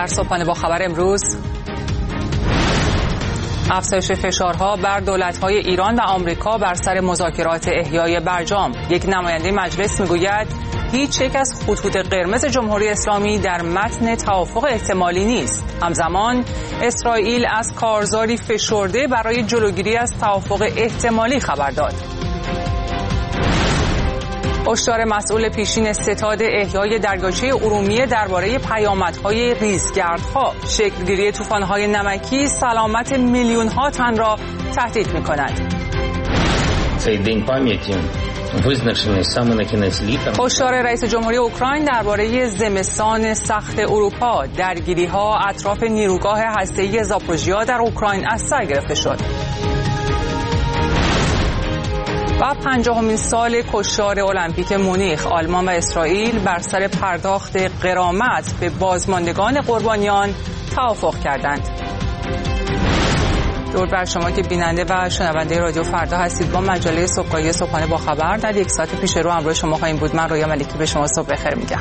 در صبحانه با خبر امروز: افزایش فشارها بر دولت‌های ایران و آمریکا بر سر مذاکرات احیای برجام. یک نماینده مجلس میگوید هیچ یک از خطوط قرمز جمهوری اسلامی در متن توافق احتمالی نیست. همزمان اسرائیل از کارزاری فشرده برای جلوگیری از توافق احتمالی خبر داد. هشدار مسئول پیشین ستاد احیای دریاچه ارومیه درباره پیامدهای ریزگردها. شکلگیری طوفان‌های نمکی سلامت میلیون‌ها تن را تهدید می‌کند. هشدار رئیس جمهوری اوکراین درباره زمستان سخت اروپا. درگیری‌ها اطراف نیروگاه هسته‌ای زاپوروژیا در اوکراین از سر گرفته شد. و 50مین سال کشتار المپیک مونیخ. آلمان و اسرائیل بر سر پرداخت غرامت به بازماندگان قربانیان توافق کردند. درود بر شما که بیننده و شنونده رادیو فردا هستید. با مجله صبحگاهی صبحانه با خبر در یک ساعت پیش رو همراه شما خواهیم بود. من رویا ملکی به شما صبح بخیر میگم.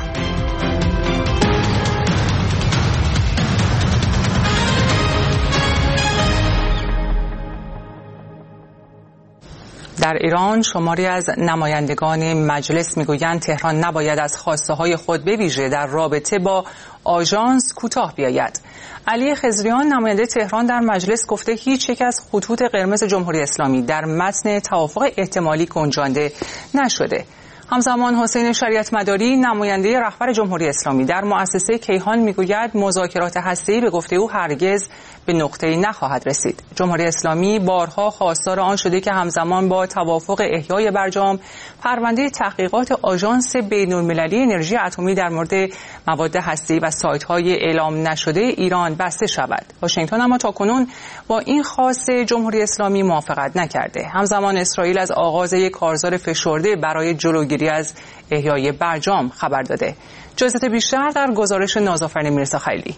در ایران شماری از نمایندگان مجلس میگویند تهران نباید از خواسته‌های خود به ویژه در رابطه با آژانس کوتاه بیاید. علی خضریان نماینده تهران در مجلس گفته هیچ یک از خطوط قرمز جمهوری اسلامی در متن توافق احتمالی گنجانده نشده. همزمان حسین شریعت مداری نماینده رهبر جمهوری اسلامی در مؤسسه کیهان میگوید مذاکرات هسته‌ای به گفته او هرگز به نقطه‌ای نخواهد رسید. جمهوری اسلامی بارها خواستار آن شده که همزمان با توافق احیای برجام پرونده تحقیقات آژانس بین‌المللی انرژی اتمی در مورد مواد هسته‌ای و سایت‌های اعلام نشده ایران بسته شود. واشنگتن اما تاکنون با این خواست جمهوری اسلامی موافقت نکرده. همزمان اسرائیل از آغاز یک کارزار فشرده برای جلوگیری از احیای برجام خبر داده. جزئیات بیشتر در گزارش نازآفرین میرزاخیلی.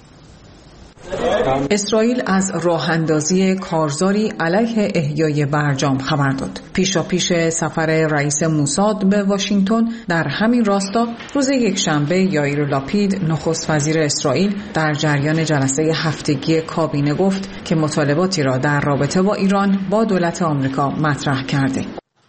اسرائیل از راه اندازی کارزاری علیه احیای برجام خبر داد. پیشاپیش سفر رئیس موساد به واشنگتن در همین راستا روز یکشنبه یائیر لاپید نخست وزیر اسرائیل در جریان جلسه هفتگی کابینه گفت که مطالباتی را در رابطه با ایران با دولت آمریکا مطرح کرده.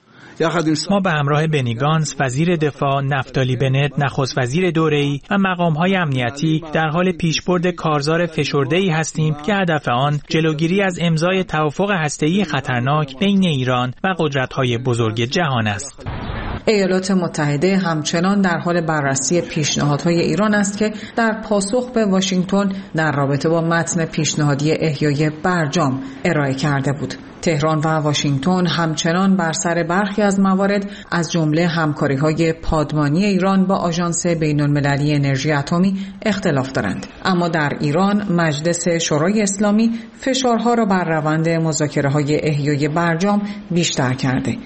ما به همراه بنی گانتز وزیر دفاع، نفتالی بنت نخست وزیر دوره‌ای و مقام‌های امنیتی در حال پیشبرد کارزار فشرده‌ای هستیم که هدف آن جلوگیری از امضای توافق هسته‌ای خطرناک بین ایران و قدرت‌های بزرگ جهان است. ایالات متحده همچنان در حال بررسی پیشنهادهای ایران است که در پاسخ به واشنگتن در رابطه با متن پیشنهادی احیای برجام ارائه کرده بود. تهران و واشنگتن همچنان بر سر برخی از موارد از جمله همکاری‌های پادمانی ایران با آژانس بین‌المللی انرژی اتمی اختلاف دارند. اما در ایران مجلس شورای اسلامی فشارها را بر روند مذاکره‌های احیای برجام بیشتر کرده.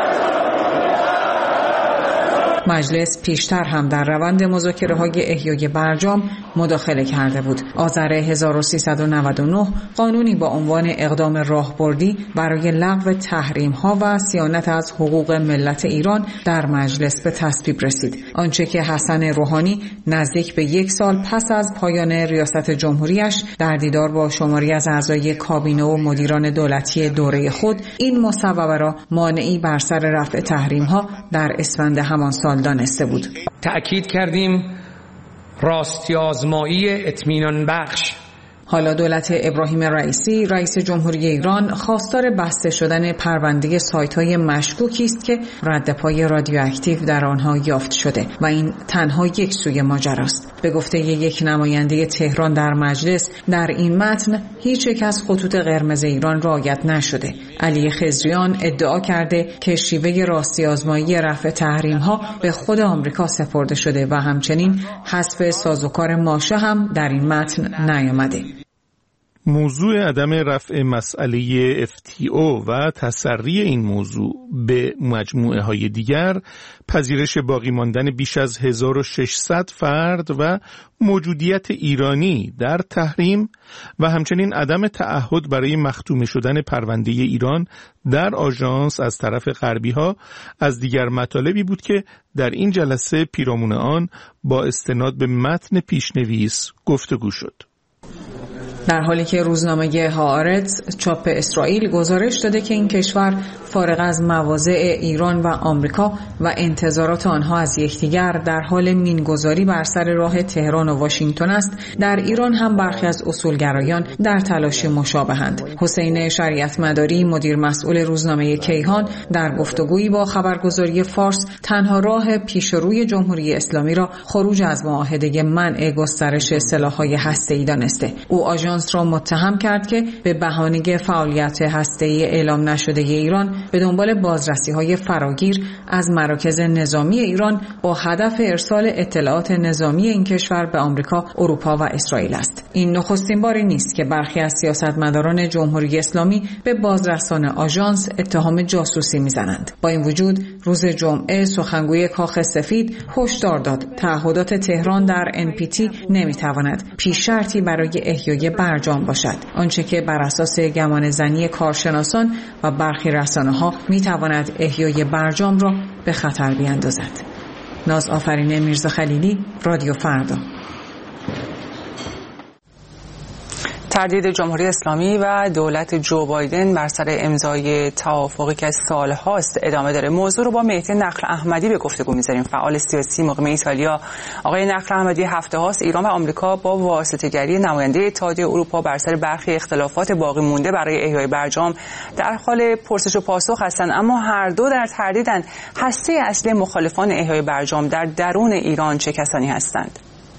مجلس پیشتر هم در روند مذاکره‌های احیای برجام مداخله کرده بود. آذر 1399 قانونی با عنوان اقدام راهبردی برای لغو تحریم‌ها و صیانت از حقوق ملت ایران در مجلس به تصویب رسید. آنچه که حسن روحانی نزدیک به 1 سال پس از پایان ریاست جمهوریش در دیدار با شماری از اعضای کابینه و مدیران دولتی دوره خود این مصوبه را مانعی بر سر رفع تحریم‌ها در اسفند همان سال دانسته بود. تأکید کردیم راستی آزمایی اطمینان بخش. حالا دولت ابراهیم رئیسی رئیس جمهوری ایران خواستار بسته شدن پرونده سایت‌های مشکوکی است که ردپای رادیواکتیو در آنها یافت شده و این تنها یک سوی ماجراست. به گفته یک نماینده تهران در مجلس در این متن هیچ یک از خطوط قرمز ایران رعایت نشده. علی خضریان ادعا کرده که شیوه راستی آزمایی رفع تحریم‌ها به خود آمریکا سپرده شده و همچنین حذف سازوکار ماشه هم در این متن نیامده. موضوع عدم رفع مسئله FTO و تسری این موضوع به مجموعه های دیگر، پذیرش باقی ماندن بیش از 1600 فرد و موجودیت ایرانی در تحریم و همچنین عدم تعهد برای مختوم شدن پرونده ایران در آژانس از طرف غربی ها از دیگر مطالبی بود که در این جلسه پیرامون آن با استناد به متن پیشنویس گفتگو شد. در حالی که روزنامه هآرتز چاپ اسرائیل گزارش داده که این کشور فارغ از مواضع ایران و آمریکا و انتظارات آنها از یکدیگر در حال مینگذاری بر سر راه تهران و واشنگتن است، در ایران هم برخی از اصولگرایان در تلاش مشابهند. حسین شریعت مداری، مدیر مسئول روزنامه کیهان، در گفتگویی با خبرگزاری فارس تنها راه پیشروی جمهوری اسلامی را خروج از معاهده منع گسترش سلاح‌های هسته‌ای دانسته. او آژانس را متهم کرد که به بهانه فعالیت هسته‌ای اعلام نشده ایران به دنبال بازرسی‌های فراگیر از مراکز نظامی ایران با هدف ارسال اطلاعات نظامی این کشور به آمریکا، اروپا و اسرائیل است. این نخستین باری نیست که برخی از سیاستمداران جمهوری اسلامی به بازرسان آژانس اتهام جاسوسی می‌زنند. با این وجود روز جمعه سخنگوی کاخ سفید هشدار داد تعهدات تهران در NPT نمی‌تواند پیش شرطی برای احیای برجام باشد، آنچه که بر اساس گمانه‌زنی کارشناسان و برخی رسانه‌ها می‌تواند احیای برجام را به خطر بیاندازد. ناز آفرین میرزا خلیلی، رادیو فردا. تردید جمهوری اسلامی و دولت جو بایدن بر سر امضای توافقی که سال‌هاست ادامه داره. موضوع رو با مهدی نخل احمدی به گفتگو می‌ذاریم، فعال سیاسی مقیم ایتالیا. آقای نخل احمدی، هفته‌هاست ایران و آمریکا با واسطه‌گری نماینده اتحادیه اروپا بر سر برخی اختلافات باقی مونده برای احیای برجام در حال پرسش و پاسخ هستند، اما هر دو در تردیدند. هسته اصلی مخالفان احیای برجام در درون ایران چه کسانی هستند؟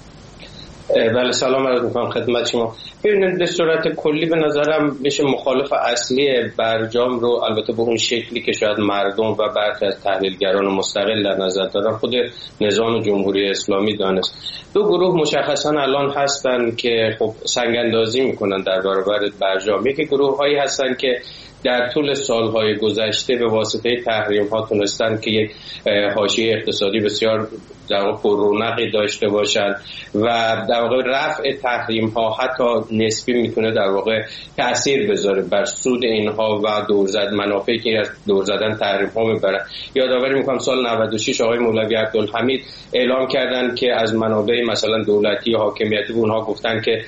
بله، سلام عرض می‌کنم خدمت شما. ببینید، به صورت کلی به نظرم میشه مخالف اصلی برجام رو، البته به اون شکلی که شاید مردم و برخی از تحلیلگران مستقل در نظر دارن، خود نظام جمهوری اسلامی دانست. دو گروه مشخصا الان هستن که خب سنگ‌اندازی میکنن در برابر برجام. یکی گروه‌هایی هستن که در طول سالهای گذشته به واسطه تحریم‌ها تونستن که یک حاشیه اقتصادی بسیار در واقع پررونقی داشته باشند و در واقع رفع تحریم‌ها حتی نسبی میتونه در واقع تأثیر بذاره بر سود اینها و منافعی که از دور زدن تحریم‌ها میبرن. یادآوری میکنم سال 96 آقای مولوی عبدالحمید اعلام کردن که از منابع مثلا دولتی حاکمیتی اونها گفتن که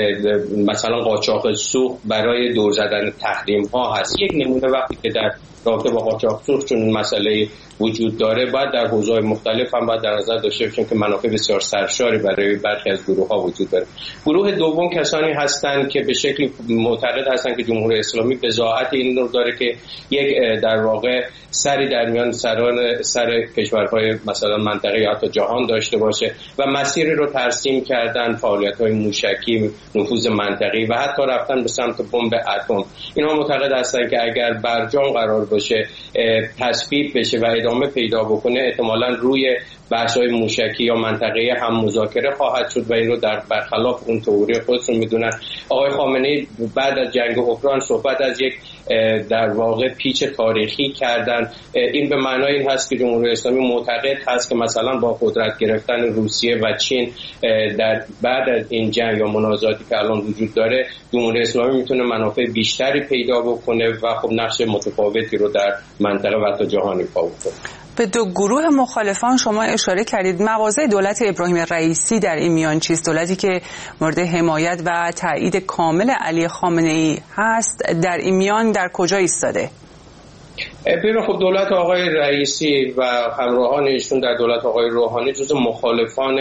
مثلا قاچاق سوخت برای دور زدن تحریم‌ها هست. یک نمونه وقتی که در رابطه با قاچاق سوخت چون مسئله وجود داره، باید در حوزه‌های مختلف هم باید در نظر داشته باشیم که منافع بسیار سرشاری برای برخی از گروه‌ها وجود داره. گروه دوم کسانی هستند که به شکلی معتقد هستند که جمهوری اسلامی بضاعت این رو داره که یک در واقع سری در میان سر کشورهای مثلا منطقه یا حتی جهان داشته باشه و مسیری رو ترسیم کردن، فعالیت‌های موشکی، نفوذ منطقی و حتی رفتن به سمت بمب اتم. اینها معتقد هستند که اگر برجام قرار باشه تصویب بشه و ادامه پیدا بکنه، احتمالاً روی بحث‌های موشکی یا منطقه‌ای هم مذاکره خواهد شد و این رو در برخلاف اون تئوری خودشون میدونن. آقای خامنه‌ای بعد از جنگ اوکراین صحبت از یک در واقع پیچ تاریخی کردن. این به معنای این هست که جمهوری اسلامی معتقد هست که مثلا با قدرت گرفتن روسیه و چین در بعد از این جنگ یا منازعاتی که الان وجود داره، جمهوری اسلامی میتونه منافع بیشتری پیدا بکنه و خب نقش متفاوتی رو در منطقه و حتی جهان ایفا بکنه. به دو گروه مخالفان شما اشاره کردید. مواضع دولت ابراهیم رئیسی در این میان چیست؟ دولتی که مورد حمایت و تایید کامل علی خامنه‌ای هست، در این میان در کجا ایستاده؟ ببین، خب دولت آقای رئیسی و همراهان ایشون در دولت آقای روحانی جزو مخالفان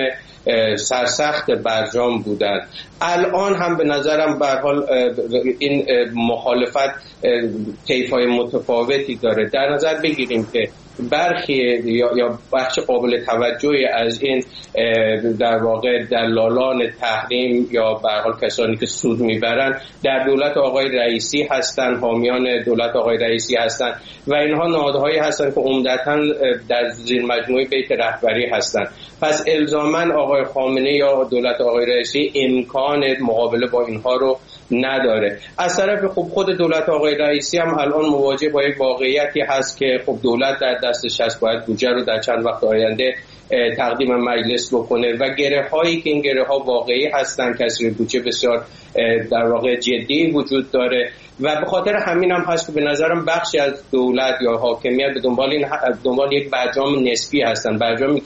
سرسخت برجام بودند. الان هم به نظرم به هر حال این مخالفت طیف‌های متفاوتی داره. در نظر بگیریم که برخی یا بخش قابل توجهی از این در واقع دلالان تحریم یا به هر حال کسانی که سود میبرن در دولت آقای رئیسی هستن، حامیان دولت آقای رئیسی هستن و اینها نهادهایی هستن که عمدتاً در زیر مجموعه بیت رهبری هستن. پس الزاماً آقای خامنه‌ای یا دولت آقای رئیسی امکان مقابله با اینها رو نداره. از طرف خود دولت آقای رئیسی هم الان مواجه با یک واقعیتی هست که خب دولت در دستش هست، باید بودجه رو در چند وقت آینده تقدیم مجلس بکنه و گره هایی که این گره ها واقعی هستن، کسری بودجه بسیار در واقع جدی وجود داره و به خاطر همین هم هست که به نظرم بخشی از دولت یا حاکمیت به دنبال یک برجام نسبی هستن، برجامی که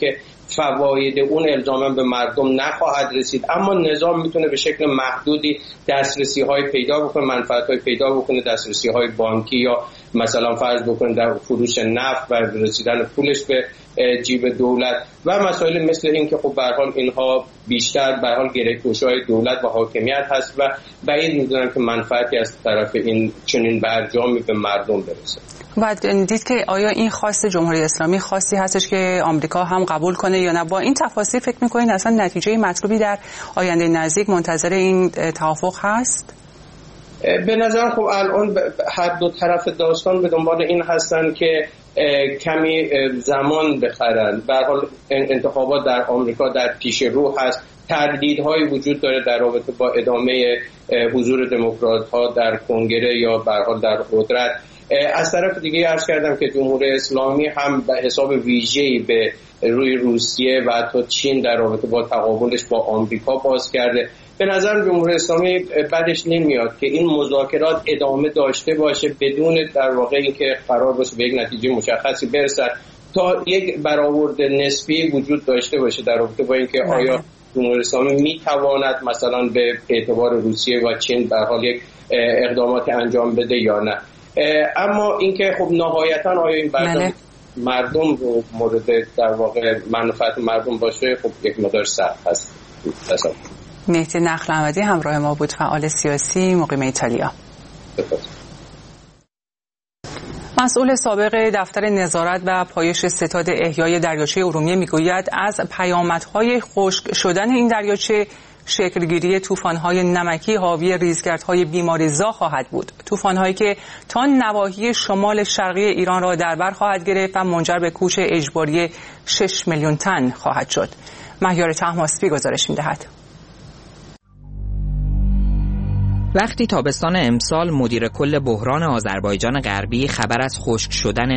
فواید اون الزاما به مردم نخواهد رسید، اما نظام میتونه به شکل محدودی دسترسی‌های پیدا بکنه، منفعت‌های پیدا بکنه، دسترسی‌های بانکی یا مثلا فرض بکنه در فروش نفت و رسیدن پولش به جیب دولت و مسائل مثل این که خب به هر حال اینها بیشتر به هر حال گره‌گشایی دولت و حاکمیت هست و بعید می‌دونم که منفعتی از طرف این چنین برجامی به مردم برسه. و دید که آیا این خواست جمهوری اسلامی خواستی هستش که آمریکا هم قبول کنه یا نه؟ با این تفاصیل فکر می‌کنید اصلا نتیجه مطلوبی در آینده نزدیک منتظر این توافق هست؟ به نظرم خب الان هر دو طرف داستان به دنبال این هستن که کمی زمان بخرن. به هر حال انتخابات در آمریکا در پیش رو هست، تردیدهای وجود داره در رابطه با ادامه حضور دموکرات‌ها در کنگره یا به هر حال در قدرت. از طرف دیگه عرض کردم که جمهوری اسلامی هم به حساب ویژه‌ای به روی روسیه و حتی چین در رابطه با تقابلش با آمریکا باز کرده. به نظر جمهوری اسلامی بعدش نمیاد که این مذاکرات ادامه داشته باشه بدون در واقع اینکه قرار باشه به یک نتیجه مشخصی برسن، تا یک برآورد نسبی وجود داشته باشه در رابطه با اینکه آیا جمهوری اسلامی میتواند مثلا به اعتبار روسیه و چین به حال یک اقدامات انجام بده یا نه. اما اینکه خب نهایتا آیا این برنامه مردم رو مورد در واقع منفعت مردم باشه، خب یک مقدار سخت هست. مهدی نخل احمدی همراه ما بود، فعال سیاسی مقیم ایتالیا. مسئول سابق دفتر نظارت و پایش ستاد احیای دریاچه ارومیه میگوید از پیامدهای خشک شدن این دریاچه شکلگیری طوفان‌های نمکی حاوی ریزگردهای بیماریزا خواهد بود. طوفان‌هایی که تا نواحی شمال شرقی ایران را در بر خواهد گرفت و منجر به کوچ اجباری 6 میلیون تن خواهد شد. مهیار طهماسبی گزارش می‌دهد. وقتی تابستان امسال مدیر کل بحران آذربایجان غربی خبر از خشک شدن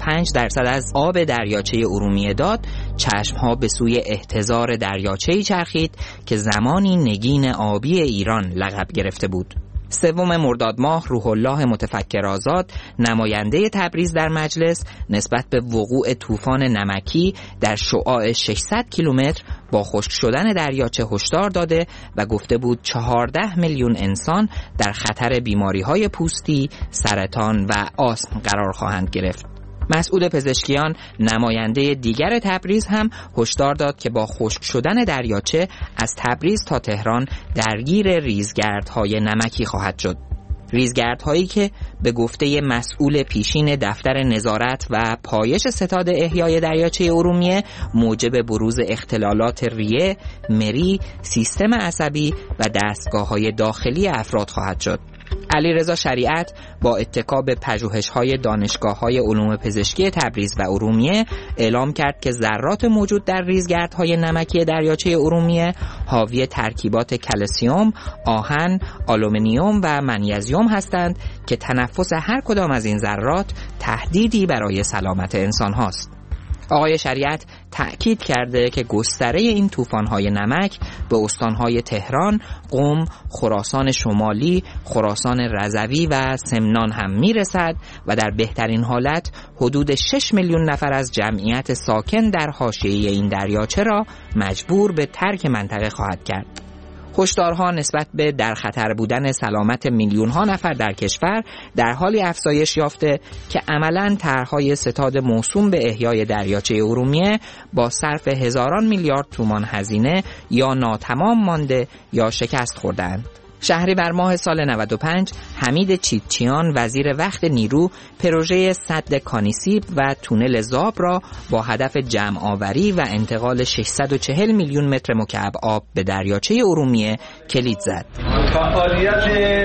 95% از آب دریاچه ارومیه داد، چشمها به سوی احتضار دریاچه‌ای چرخید که زمانی نگین آبی ایران لقب گرفته بود. 3 مرداد ماه روح الله متفکر آزاد، نماینده تبریز در مجلس، نسبت به وقوع طوفان نمکی در شعاع 600 کیلومتر با خشک شدن دریاچه هشدار داده و گفته بود 14 میلیون انسان در خطر بیماری‌های پوستی، سرطان و آسم قرار خواهند گرفت. مسئول پزشکیان نماینده دیگر تبریز هم هشدار داد که با خشک شدن دریاچه از تبریز تا تهران درگیر ریزگردهای نمکی خواهد شد. ریزگردهایی که به گفته مسئول پیشین دفتر نظارت و پایش ستاد احیای دریاچه ارومیه موجب بروز اختلالات ریه، مری، سیستم عصبی و دستگاه‌های داخلی افراد خواهد شد. علیرضا شریعت با اتکا به پژوهش‌های دانشگاه‌های علوم پزشکی تبریز و ارومیه اعلام کرد که ذرات موجود در ریزگردهای نمکی دریاچه ارومیه حاوی ترکیبات کلسیم، آهن، آلومینیوم و منیزیم هستند که تنفس هر کدام از این ذرات تهدیدی برای سلامت انسان هاست. آقای شریعت تأکید کرده که گستره این طوفان‌های نمک به استان‌های تهران، قم، خراسان شمالی، خراسان رضوی و سمنان هم میرسد و در بهترین حالت حدود 6 میلیون نفر از جمعیت ساکن در حاشیه این دریاچه را مجبور به ترک منطقه خواهد کرد. هشدارها نسبت به در خطر بودن سلامت میلیون‌ها نفر در کشور در حالی افزایش یافته که عملاً طرح‌های ستاد موسوم به احیای دریاچه ارومیه با صرف هزاران میلیارد تومان هزینه یا ناتمام مانده یا شکست خوردند. شهریور ماه سال 95 حمید چیتچیان وزیر وقت نیرو پروژه سد کانیسیب و تونل زاب را با هدف جمع آوری و انتقال 640 میلیون متر مکعب آب به دریاچه ارومیه کلید زد. فعالیت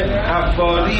حفاری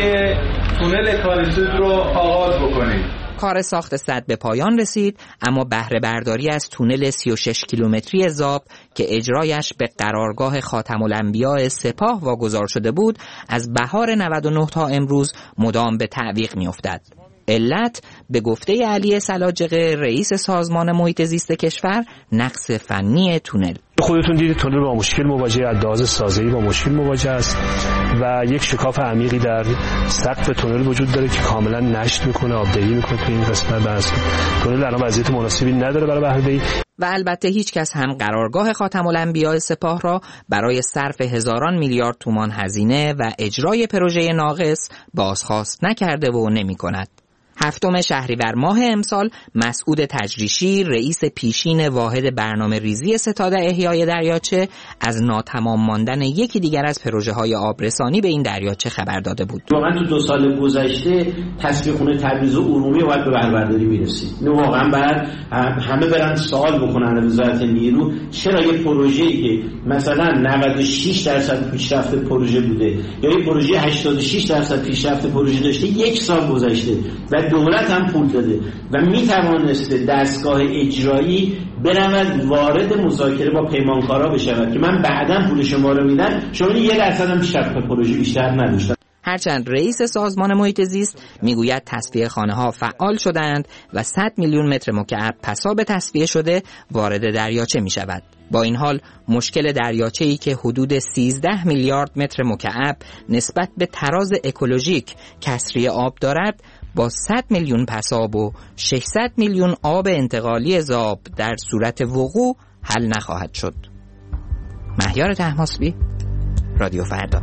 تونل کانیسیب رو آغاز بکنید. کار ساخت سد به پایان رسید، اما بهره برداری از تونل 36 کیلومتری زاب که اجرایش به قرارگاه خاتم الانبیاء سپاه واگذار شده بود از بهار 99 تا امروز مدام به تعویق می‌افتد. علت به گفته علی سلاجقه رئیس سازمان محیط زیست کشور نقص فنی تونل. خودتون دیدید تونل با مشکل مواجه، از لحاظ سازه‌ای با مشکل مواجه است و یک شکاف عمیقی در سقف تونل وجود داره که کاملا نشت میکنه، آبدهی میکنه تو این قسمت. بس تونل الان وضعیت مناسبی نداره برای بهره‌دهی و البته هیچ کس هم قرارگاه خاتم الانبیاء سپاه را برای صرف هزاران میلیارد تومان هزینه و اجرای پروژه ناقص بازخواست نکرده و نمی‌کند. 7 شهریور ماه امسال مسعود تجریشی رئیس پیشین واحد برنامه ریزی ستاد احیای دریاچه از ناتمام ماندن یکی دیگر از پروژه‌های آبرسانی به این دریاچه خبر داده بود. واقعا تو 2 سال گذشته تصفیه خونه تبریز و ارومیه باید به بهره‌برداری میرسید. اینو واقعا باید همه برن سوال بکنن از وزارت نیرو چرا یه پروژه‌ای که مثلا 96% پیشرفت پروژه بوده یا یه پروژه 86% پیشرفت پروژه داشته 1 سال گذشته و دولت هم پول داده و میتوانسته دستگاه اجرایی برود وارد مذاکره با پیمانکارا بشود که من بعداً پول شما رو میدم، شما 1% هم پیشرفت پروژه بیشتر نداشتن. هرچند رئیس سازمان محیط زیست میگوید تصفیه خانه‌ها فعال شدند و 100 میلیون متر مکعب پساب تصفیه شده وارد دریاچه می شود. با این حال مشکل دریاچه‌ای که حدود 13 میلیارد متر مکعب نسبت به تراز اکولوژیک کسری آب دارد با 100 میلیون پساب و 600 میلیون آب انتقالی ذاب در صورت وقوع حل نخواهد شد. مهیار طهماسبی، رادیو فردا.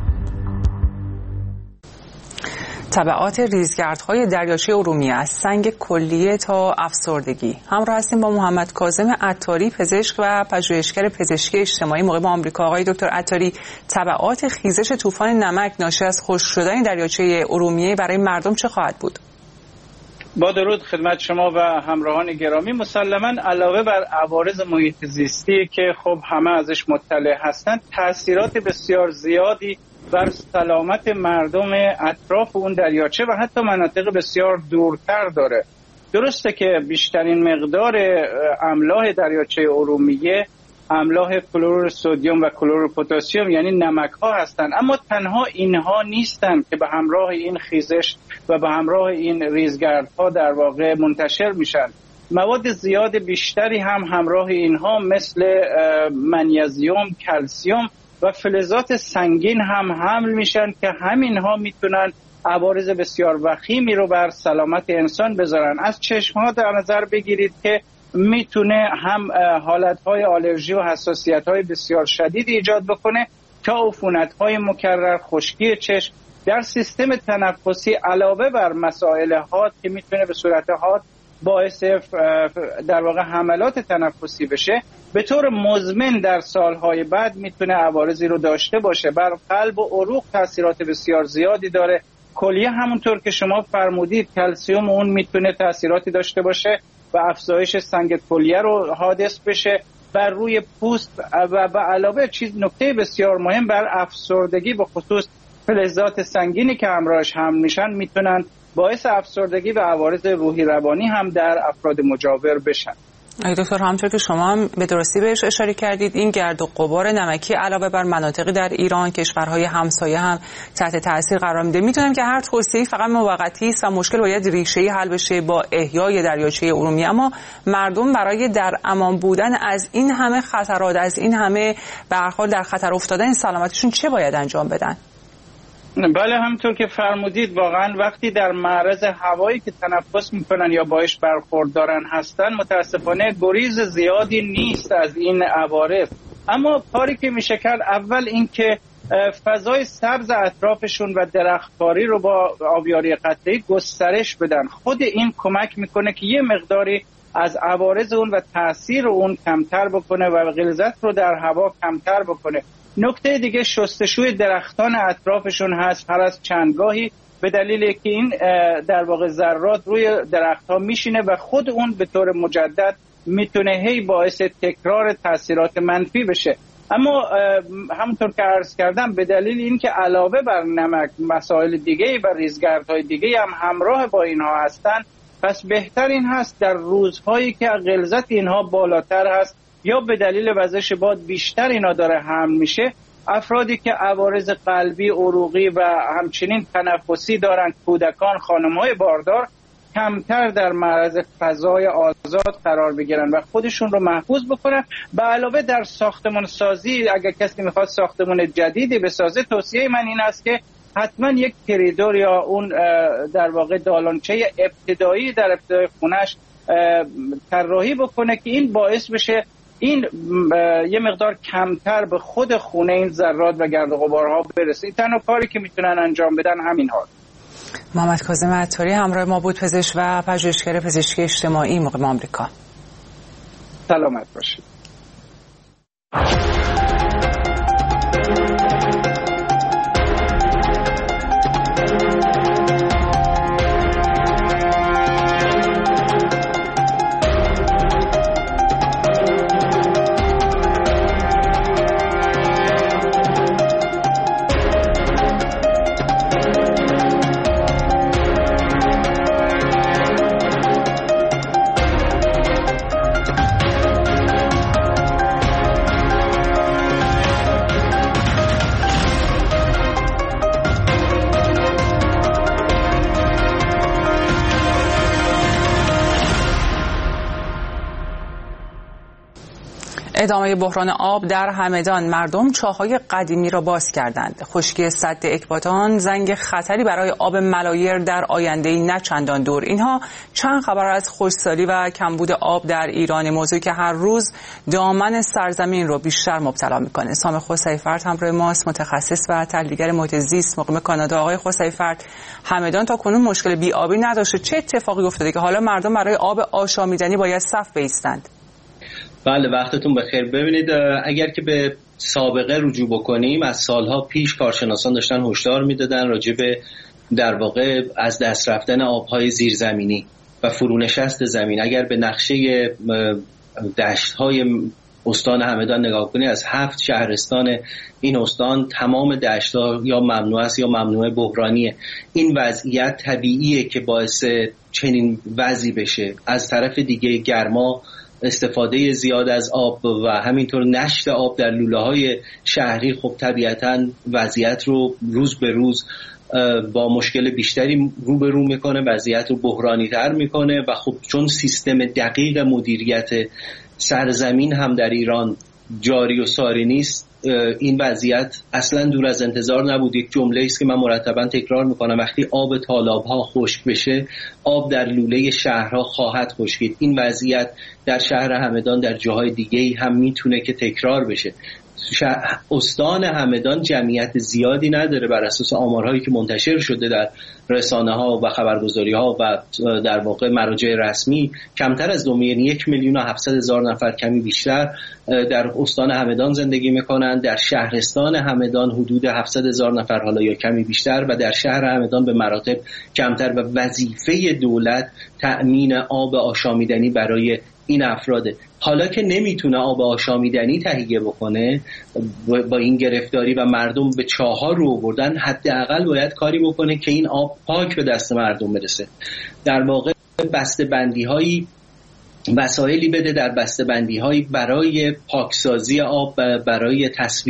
تبعات ریزگردهای دریاچه ارومیه از سنگ کلیه تا افسردگی. همراه هستیم با محمد کاظم عطاری، پزشک و پژوهشگر پزشکی اجتماعی مقیم آمریکا. آقای دکتر عطاری، تبعات خیزش طوفان نمک ناشی از خشک شدن دریاچه ارومیه برای مردم چه خواهد بود؟ با درود خدمت شما و همراهان گرامی. مسلماً علاوه بر عوارض محیط زیستی که خب همه ازش مطلع هستند، تأثیرات بسیار زیادی بر سلامت مردم اطراف اون دریاچه و حتی مناطق بسیار دورتر داره. درسته که بیشترین مقدار املاح دریاچه ارومیه املاح کلور سدیم و کلور پتاسیم یعنی نمک ها هستند، اما تنها اینها نیستند که به همراه این خیزش و به همراه این ریزگردها در واقع منتشر میشن. مواد زیاد بیشتری هم همراه اینها مثل منیزیم، کلسیم و فلزات سنگین هم حمل میشن که همینها میتونن عوارض بسیار وخیمی رو بر سلامت انسان بذارن. از چشم‌ها در نظر بگیرید که میتونه هم حالتهای آلرژی و حساسیت‌های بسیار شدید ایجاد بکنه تا عفونت‌های مکرر، خشکی چشم. در سیستم تنفسی علاوه بر مسائل حاد که میتونه به صورت حاد باعث در واقع حملات تنفسی بشه، به طور مزمن در سالهای بعد میتونه عوارضی رو داشته باشه. بر قلب و عروق تاثیرات بسیار زیادی داره. کلیه همونطور که شما فرمودید کلسیم اون میتونه تاثیراتی داشته باشه و افزایش سنگ کلیه رو حادث بشه بر روی پوست و به علاوه نکته بسیار مهم بر افسردگی، به خصوص فلزات سنگینی که همراهش حمل میشن میتونن باعث افسردگی و عوارض روحی روانی هم در افراد مجاور بشن. دکتر، همونطور که شما هم به درستی بهش اشاره کردید، این گرد و غبار نمکی علاوه بر مناطقی در ایران، کشورهای همسایه هم تحت تاثیر قرار میده. میتونم که هر توصیه‌ای فقط موقتی است و مشکل باید ریشه‌ای حل بشه با احیای دریاچه ارومیه، اما مردم برای در امان بودن از این همه خطرات، از این همه به هر حال در خطر افتادن سلامتیشون چه باید انجام بدن؟ بله، همونطور که فرمودید واقعا وقتی در معرض هوایی که تنفس میکنن یا باش برخوردارن هستن متاسفانه گریز زیادی نیست از این عوارض، اما کاری که میشه کرد اول این که فضای سبز اطرافشون و درختکاری رو با آبیاری قطره‌ای گسترش بدن. خود این کمک میکنه که یه مقداری از عوارض اون و تاثیر اون کمتر بکنه و غلظت رو در هوا کمتر بکنه. نکته دیگه شستشوی درختان اطرافشون هست هر از چندگاهی، به دلیل که این در واقع ذرات روی درختها میشینه و خود اون به طور مجدد میتونه هی باعث تکرار تاثیرات منفی بشه. اما همونطور که عرض کردم به دلیل این که علاوه بر نمک مسائل دیگه و ریزگردهای دیگه هم همراه با اینها هستن، پس بهتر این هست در روزهایی که غلظت اینها بالاتر هست یا به دلیل وزش باد بیشتر اینا داره حمل میشه، افرادی که عوارض قلبی، عروقی و همچنین تنفسی دارن، کودکان، خانم‌های باردار، کمتر در معرض فضای آزاد قرار بگیرن و خودشون رو محفوظ بکنن. به علاوه در ساختمان سازی اگر کسی میخواد ساختمان جدیدی بسازه، توصیه من این است که حتما یک کریدور یا اون در واقع دالانچه ابتدایی در ابتدای خونش طراحی بکنه که این باعث بشه این یه مقدار کمتر به خود خونه این ذرات و گرد و غبارها برسه. این تنها کاری که میتونن انجام بدن همین ها. محمد کاظم عطاری همراه ما بود، پزشک و پژوهشگر پزشکی اجتماعی مقیم آمریکا. سلامت باشید. ادامه بحران آب در همدان، مردم چاه‌های قدیمی را باز کردند. خشکی سد اکباتان زنگ خطری برای آب ملایر در آینده‌ای نه چندان دور. اینها چند خبر از خشکسالی و کمبود آب در ایران، موضوعی که هر روز دامن سرزمین رو بیشتر مبتلا می‌کنه. سام خسیفرد همراه ماست، متخصص و تحلیلگر محیط زیست مقیم کانادا. آقای خسیفرد، همدان تا کنون مشکل بی‌آبی نداشته، چه اتفاقی افتاده که حالا مردم برای آب آشامیدنی باید صف بایستند؟ بله، وقتتون بخیر. ببینید، اگر که به سابقه رجوع بکنیم، از سالها پیش کارشناسان داشتن هشدار میدادن راجع به در واقع از دست رفتن آبهای زیرزمینی و فرونشست زمین. اگر به نقشه دشت‌های استان همدان نگاه کنید، از 7 شهرستان این استان تمام دشت‌ها یا ممنوع است یا ممنوع بحرانیه. این وضعیت طبیعیه که باعث چنین وضعی بشه. از طرف دیگه گرما، استفاده زیاد از آب و همینطور نشت آب در لوله‌های شهری خب طبیعتاً وضعیت رو روز به روز با مشکل بیشتری روبرو میکنه، وضعیت رو بحرانی تر میکنه و خب چون سیستم دقیق مدیریت سرزمین هم در ایران جاری و ساری نیست، این وضعیت اصلا دور از انتظار نبود. یک جمله است که من مرتبا تکرار میکنم: وقتی آب تالاب‌ها خشک بشه، آب در لوله شهرها خواهد خشکید. این وضعیت در شهر همدان در جاهای دیگه‌ای هم میتونه که تکرار بشه. استان همدان جمعیت زیادی نداره. بر اساس آمارهایی که منتشر شده در رسانه‌ها و خبرگزاری‌ها و در واقع مراجع رسمی، کمتر از 2,1,700,000 نفر کمی بیشتر در استان همدان زندگی میکنند. در شهرستان همدان حدود 700,000 نفر حالا یا کمی بیشتر و در شهر همدان به مراتب کمتر. و وظیفه دولت تأمین آب آشامیدنی برای این افراده. حالا که نمیتونه آب آشامیدنی تهیه بکنه با این گرفتاری و مردم به چاه‌ها رو آوردن، حداقل باید کاری بکنه که این آب پاک به دست مردم برسه. در واقع بسته‌بندی‌هایی وسایلی بده، در بسته‌بندی‌هایی برای پاکسازی آب، برای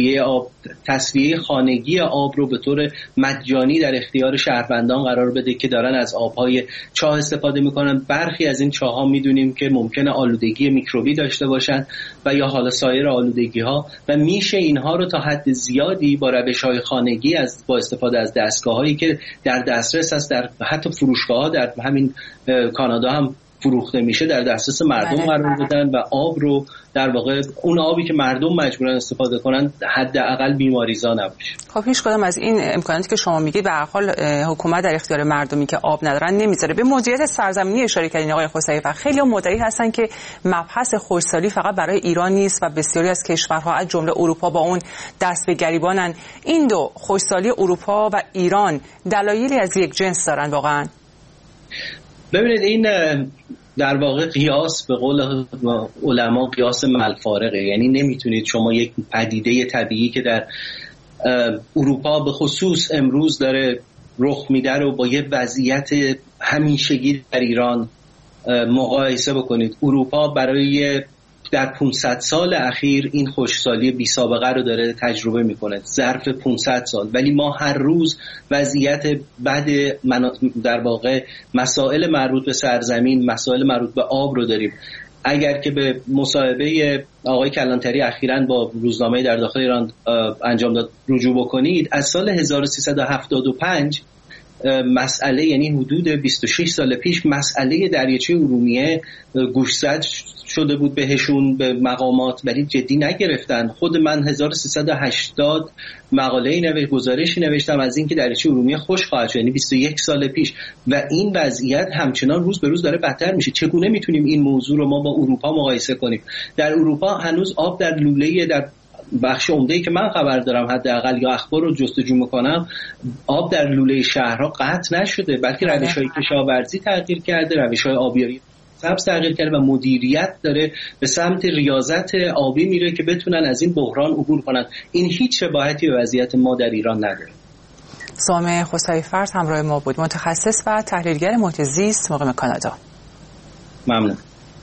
تصفیه خانگی آب رو به طور مجانی در اختیار شهروندان قرار بده که دارن از آبهای چاه استفاده میکنن. برخی از این چاه‌ها میدونیم که ممکنه آلودگی میکروبی داشته باشن و یا حالا سایر آلودگی‌ها و میشه اینها رو تا حد زیادی با روش‌های خانگی با استفاده از دستگاه‌هایی که در دسترس هست، در حتی فروشگاه‌ها در همین کانادا هم فروخته میشه، در دسترس مردم قرار بدن و آب رو در واقع اون آبی که مردم مجبورن استفاده کنن حداقل بیماریزا نباشه. خب هیچ کدام از این امکاناتی که شما میگید به هر حال حکومت در اختیار مردمی که آب ندارن نمیذاره. به مدیریت سرزمینی اشاره کردین آقای خسیفرد. خیلی مدعی هستن که مبحث خشکسالی فقط برای ایران نیست و بسیاری از کشورها از جمله اروپا با اون دست به گریبانن. این دو، خشکسالی اروپا و ایران، دلایلی از یک جنس دارن واقعا؟ ببینید، این در واقع قیاس به قول علما قیاس ملفارقه. یعنی نمیتونید شما یک پدیده طبیعی که در اروپا به خصوص امروز داره رخ میده رو با یه وضعیت همیشگی در ایران مقایسه بکنید. اروپا برای در 500 سال اخیر این خشکسالی بی سابقه رو داره تجربه میکنه، ظرف 500 سال. ولی ما هر روز وضعیت بد در واقع مسائل مربوط به سرزمین، مسائل مربوط به آب رو داریم. اگر که به مصاحبه آقای کلانتری اخیراً با روزنامه در داخل ایران انجام داد رجوع بکنید، از سال 1375 مسئله، یعنی حدود 26 سال پیش، مسئله دریاچه ارومیه گوشزد شده بود بهشون، به مقامات، ولی جدی نگرفتن. خود من 1380 گزارشی نوشتم از اینکه دریاچه ارومیه خشک خواهد شد، یعنی 21 سال پیش، و این وضعیت همچنان روز به روز داره بدتر میشه. چگونه میتونیم این موضوع رو ما با اروپا مقایسه کنیم؟ در اروپا هنوز آب در لوله، در بخش عمده‌ای که من خبر دارم حداقل یا اخبار رو جستجو میکنم، آب در لوله شهرها قطع نشده، بلکه روش‌های کشاورزی تغییر کرده، روش‌های آبیاری سبز تغییر کرده و مدیریت داره به سمت ریاضت آبی میره که بتونن از این بحران عبور کنن. این هیچ شباهتی به وضعیت ما در ایران نداره. سامح خسروی‌فرد همراه ما بود، متخصص و تحلیلگر محیط زیست مقیم کانادا. ممنون.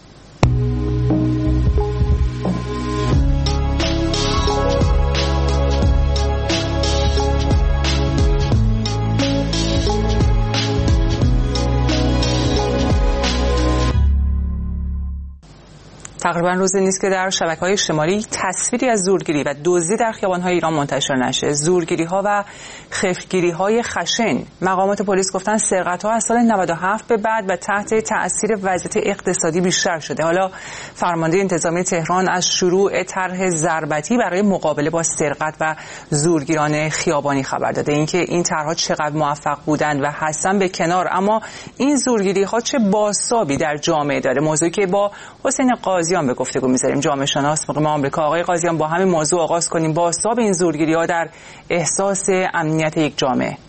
تقریبا روزی نیست که در شبکه‌های اجتماعی تصویری از زورگیری و دزدی در خیابان‌های ایران منتشر نشه. زورگیری‌ها و خفتگیری‌های خشن. مقامات پلیس گفتن سرقت‌ها از سال 97 به بعد و تحت تأثیر وضعیت اقتصادی بیشتر شده. حالا فرمانده انتظامی تهران از شروع طرح ضربتی برای مقابله با سرقت و زورگیران خیابانی خبر داده. اینکه این طرح‌ها چقدر موفق بودند و هستن به کنار، اما این زورگیری‌ها چه بازتابی در جامعه داره؟ موضوعی که با حسین قاضیان به گفتگو می‌ذاریم، جامعه شناس مقیم آمریکا. آقای قاضیان، با همین موضوع آغاز کنیم. بازتاب این زورگیری‌ها در احساس امنیت یک جامعه.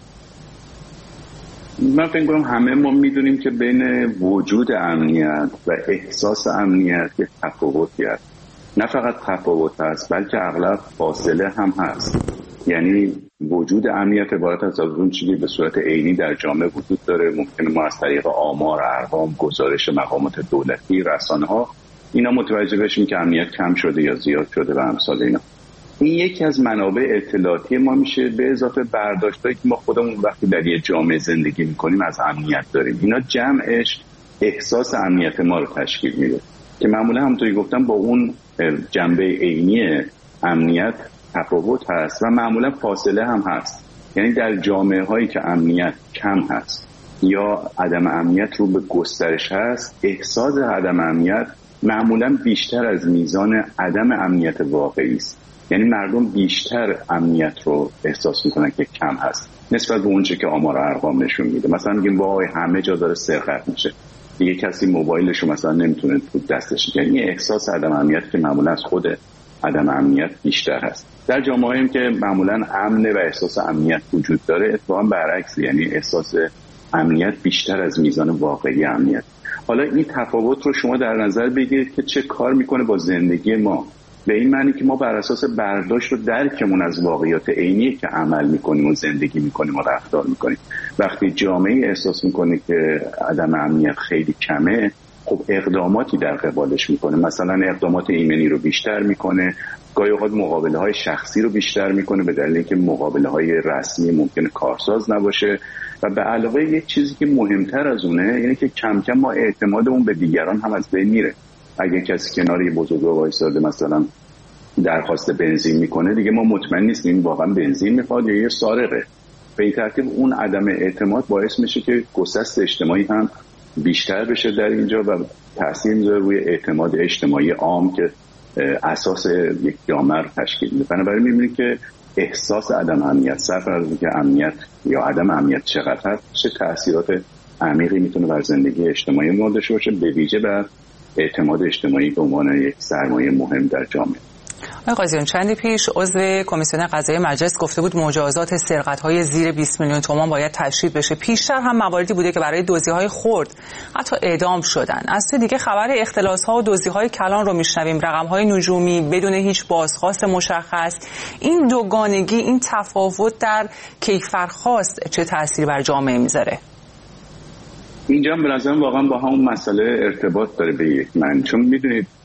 من فکر می‌کنم همه ما می‌دونیم که بین وجود امنیت و احساس امنیت یک تفاوتی هست. نه فقط تفاوت هست، بلکه اغلب فاصله هم هست. یعنی وجود امنیت عبارت از اون چیزی به صورت عینی در جامعه وجود داره. ممکنه ما از طریق آمار، ارقام، گزارش مقامات دولتی، رسانه‌ها اینا متوجه بشیم که امنیت کم شده یا زیاد شده و امثال اینا. این یکی از منابع اطلاعاتی ما میشه، به اضافه برداشتایی که ما خودمون وقتی در یه جامعه زندگی میکنیم از امنیت داریم. اینا جمعش احساس امنیت ما رو تشکیل میده که معمولا همونطوری گفتم با اون جنبه عینی امنیت تفاوت هست و معمولا فاصله هم هست. یعنی در جامعه هایی که امنیت کم هست یا عدم امنیت رو به گسترش هست، احساس عدم امنیت معمولا بیشتر از میزان عدم امنیت واقعی است. یعنی مردم بیشتر امنیت رو احساس میکنن که کم هست نسبت به اونچه که آمار و ارقام نشون میده. مثلا میگیم وای همه جا داره سرقت میشه، دیگه کسی موبایلش رو مثلا نمیتونه تو دستش. یعنی احساس عدم امنیت که معمولا از خود عدم امنیت بیشتر هست. در جامعه‌ای که معمولا امن و احساس امنیت وجود داره اتفاقا برعکس، یعنی احساس امنیت بیشتر از میزان واقعی امنیت. حالا این تفاوت رو شما در نظر بگیرید که چه کار میکنه با زندگی ما، به این معنی که ما بر اساس برداشت و درکمون از واقعیات عینی که عمل میکنیم و زندگی میکنیم و رفتار میکنیم. وقتی جامعه احساس میکنه که عدم امنیت خیلی کمه، خب اقداماتی در قبالش میکنه. مثلا اقدامات ایمنی رو بیشتر میکنه، گاهی اوقات مقابله های شخصی رو بیشتر میکنه به دلیل اینکه مقابله های رسمی ممکنه کارساز نباشه. و به علاوه یک چیزی که مهمتر از اونه اینه که کم کم ما اعتمادمون به دیگران هم از بین میره. اگه کسی کنار یه بزرگوار وایساده مثلا درخواست بنزین میکنه، دیگه ما مطمئن نیستیم واقعا بنزین میخواد یا یه سارقه. به این ترتیب اون عدم اعتماد باعث میشه که گسست اجتماعی هم بیشتر بشه در اینجا و تاثیر میذاره روی اعتماد اجتماعی عام که اساس یک جامعه رو تشکیل میده. بنابراین میبینید که احساس عدم امنیت، صرف از اینکه امنیت یا عدم امنیت چقدر هست، چه تاثیرات عمیقی میتونه بر زندگی اجتماعی ما داشته باشه، به ویژه بر اعتماد اجتماعی به عنوان یک سرمایه مهم در جامعه. آقای قاضیان، چندی پیش عضو کمیسیون قضایی مجلس گفته بود مجازات سرقت‌های زیر 20 میلیون تومان باید تشدید بشه. پیشتر هم مواردی بوده که برای دزدی‌های خرد حتی اعدام شدن. از سوی دیگه خبر اختلاس‌ها و دزدی‌های کلان رو میشنویم، رقم‌های نجومی بدون هیچ بازخواست مشخص. این دوگانگی، این تفاوت در کیفرخواست چه تأثیری بر جامعه میذاره؟ اینجا به نظرم واقعا با همون مسئله ارتباط داره به یک معنی. چون میدونید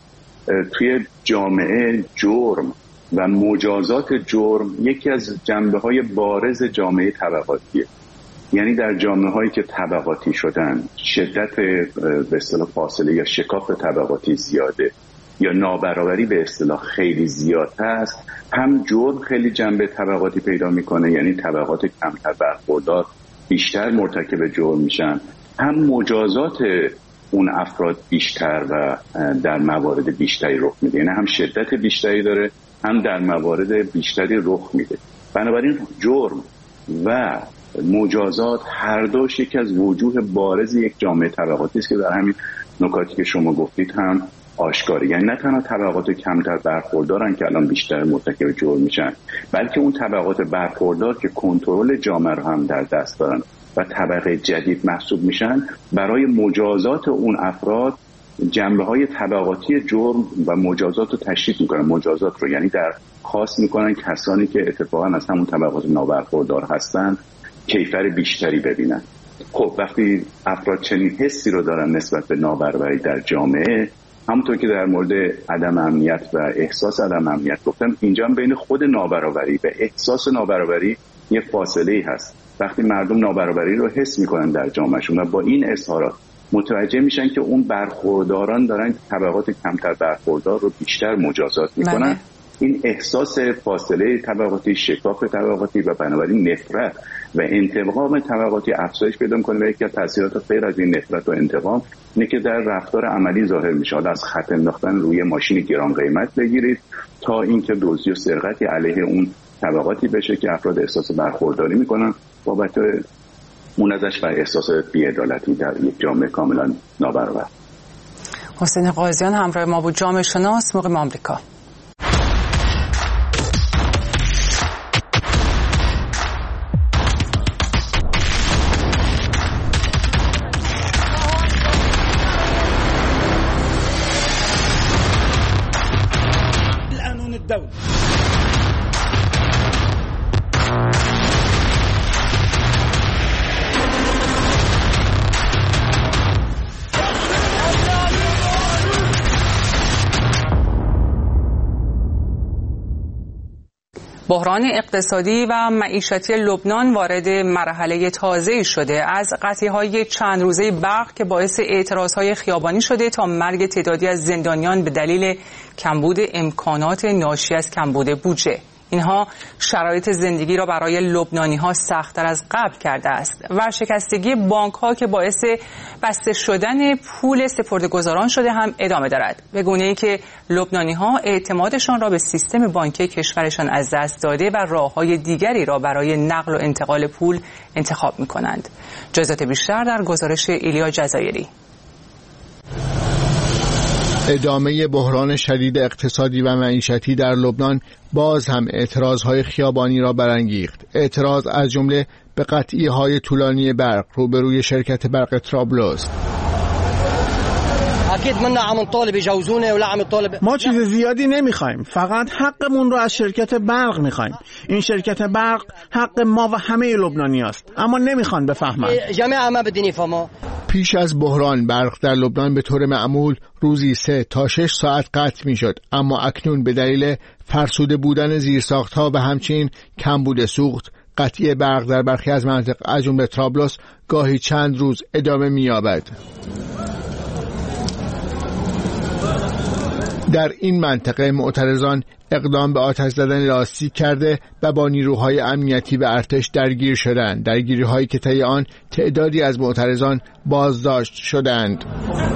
توی جامعه جرم و مجازات جرم یکی از جنبه‌های بارز جامعه طبقاتیه. یعنی در جامعه‌هایی که طبقاتی شدن، شدت به اصطلاح فاصله یا شکاف طبقاتی زیاده یا نابرابری به اصطلاح خیلی زیاد هست، هم جرم خیلی جنبه طبقاتی پیدا میکنه، یعنی طبقات کمتر برخوردار بیشتر مرتکب جرم میشن، هم مجازات اون افراد بیشتر و در موارد بیشتری رخ میده، یعنی هم شدت بیشتری داره هم در موارد بیشتری رخ میده. بنابراین جرم و مجازات هر دوش یکی از وجوه بارز یک جامعه طبقاتی است که در همین نکاتی که شما گفتید هم آشکاره. یعنی نه تنها طبقات کمتر برخوردارن که الان بیشتر مرتکب جرم میشن، بلکه اون طبقات برخوردار که کنترل جامعه رو هم در دست دارن و طبقه جدید محسوب میشن، برای مجازات اون افراد جنبه‌های طبقاتی جرم و مجازات رو تشدید میکنن. مجازات رو یعنی در خاص میکنن کسانی که اتفاقا از همون طبقات نابرخوردار هستن کیفر بیشتری ببینن. خب وقتی افراد چنین حسی رو دارن نسبت به نابرابری در جامعه، همونطور که در مورد عدم امنیت و احساس عدم امنیت گفتم، اینجا هم بین خود نابرابری و احساس نابرابری یه فاصله‌ای هست. وقتی مردم نابرابری رو حس میکنن در جامعهشون و با این اظهارات متوجه میشن که اون برخورداران دارن طبقات کمتر برخوردار رو بیشتر مجازات میکنن، این احساس فاصله طبقاتی، شکاف طبقاتی و بنابراین نفرت و انتقام طبقاتی افزایش پیدا میکنه و یکی از تاثیرات غیر از این نفرت و انتقام اینه که در رفتار عملی ظاهر میشه. از خط انداختن روی ماشین گران قیمت بگیرید تا اینکه دزدی و سرقتی علیه اون طبقاتی بشه که افراد احساس برخورداری میکنن بابت اون ازش و احساس بی‌عدالتی در یک جامعه کاملا نابرابر. حسین قاضیان همراه ما بود، جامعه شناس، مقیم آمریکا. بحران اقتصادی و معیشتی لبنان وارد مرحله تازه‌ای شده، از قطعی‌های چند روزه برق که باعث اعتراضهای خیابانی شده تا مرگ تعدادی از زندانیان به دلیل کمبود امکانات ناشی از کمبود بودجه. اینها شرایط زندگی را برای لبنانی‌ها سخت‌تر از قبل کرده است. ورشکستگی بانک‌ها که باعث بسته شدن پول سپرده‌گذاران شده هم ادامه دارد، به گونه‌ای که لبنانی‌ها اعتمادشان را به سیستم بانکی کشورشان از دست داده و راه‌های دیگری را برای نقل و انتقال پول انتخاب می‌کنند. جزئیات بیشتر در گزارش ایلیا جزایری. ادامه بحران شدید اقتصادی و معیشتی در لبنان باز هم اعتراضهای خیابانی را برانگیخت. اعتراض از جمله به قطعی‌های طولانی برق روبروی شرکت برق طرابلس. ما چیز زیادی نمیخوایم، فقط حقمون رو از شرکت برق میخوایم. این شرکت برق حق ما و همه لبنانی است، اما نمیخوان بفهمن. پیش از بحران برق در لبنان به طور معمول روزی 3 تا 6 ساعت قطع میشد، اما اکنون به دلیل فرسوده بودن زیرساخت‌ها و همچنین کمبود سوخت، قطعی برق در برخی از مناطق از جمله طرابلس گاهی چند روز ادامه می‌یابد. در این منطقه معترضان اقدام به آتش زدن لاستیک کرده و با نیروهای امنیتی و ارتش درگیر شدند، درگیری‌هایی که طی آن تعدادی از معترضان بازداشت شدند.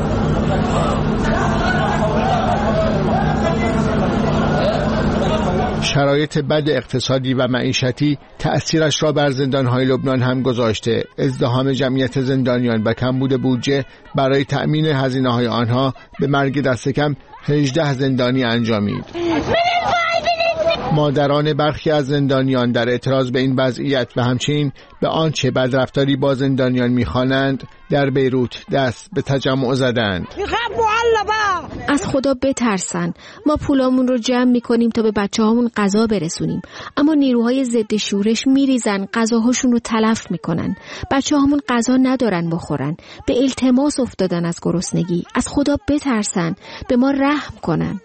شرایط بد اقتصادی و معیشتی تأثیرش را بر زندان‌های لبنان هم گذاشته. ازدحام جمعیت زندانیان و کمبود بودجه برای تأمین هزینه‌های آنها به مرگ دست کم 18 زندانی انجامید. مادران برخی از زندانیان در اعتراض به این وضعیت و همچنین به آنچه بدرفتاری با زندانیان می‌خوانند در بیروت دست به تجمع زدند. از خدا بترسن. ما پولامون رو جمع می‌کنیم تا به بچه‌هامون غذا برسونیم، اما نیروهای ضد شورش میریزن غذاهاشون رو تلف می‌کنن. بچه‌هامون غذا ندارن بخورن. به التماس افتادن از گرسنگی. از خدا بترسن. به ما رحم کنن.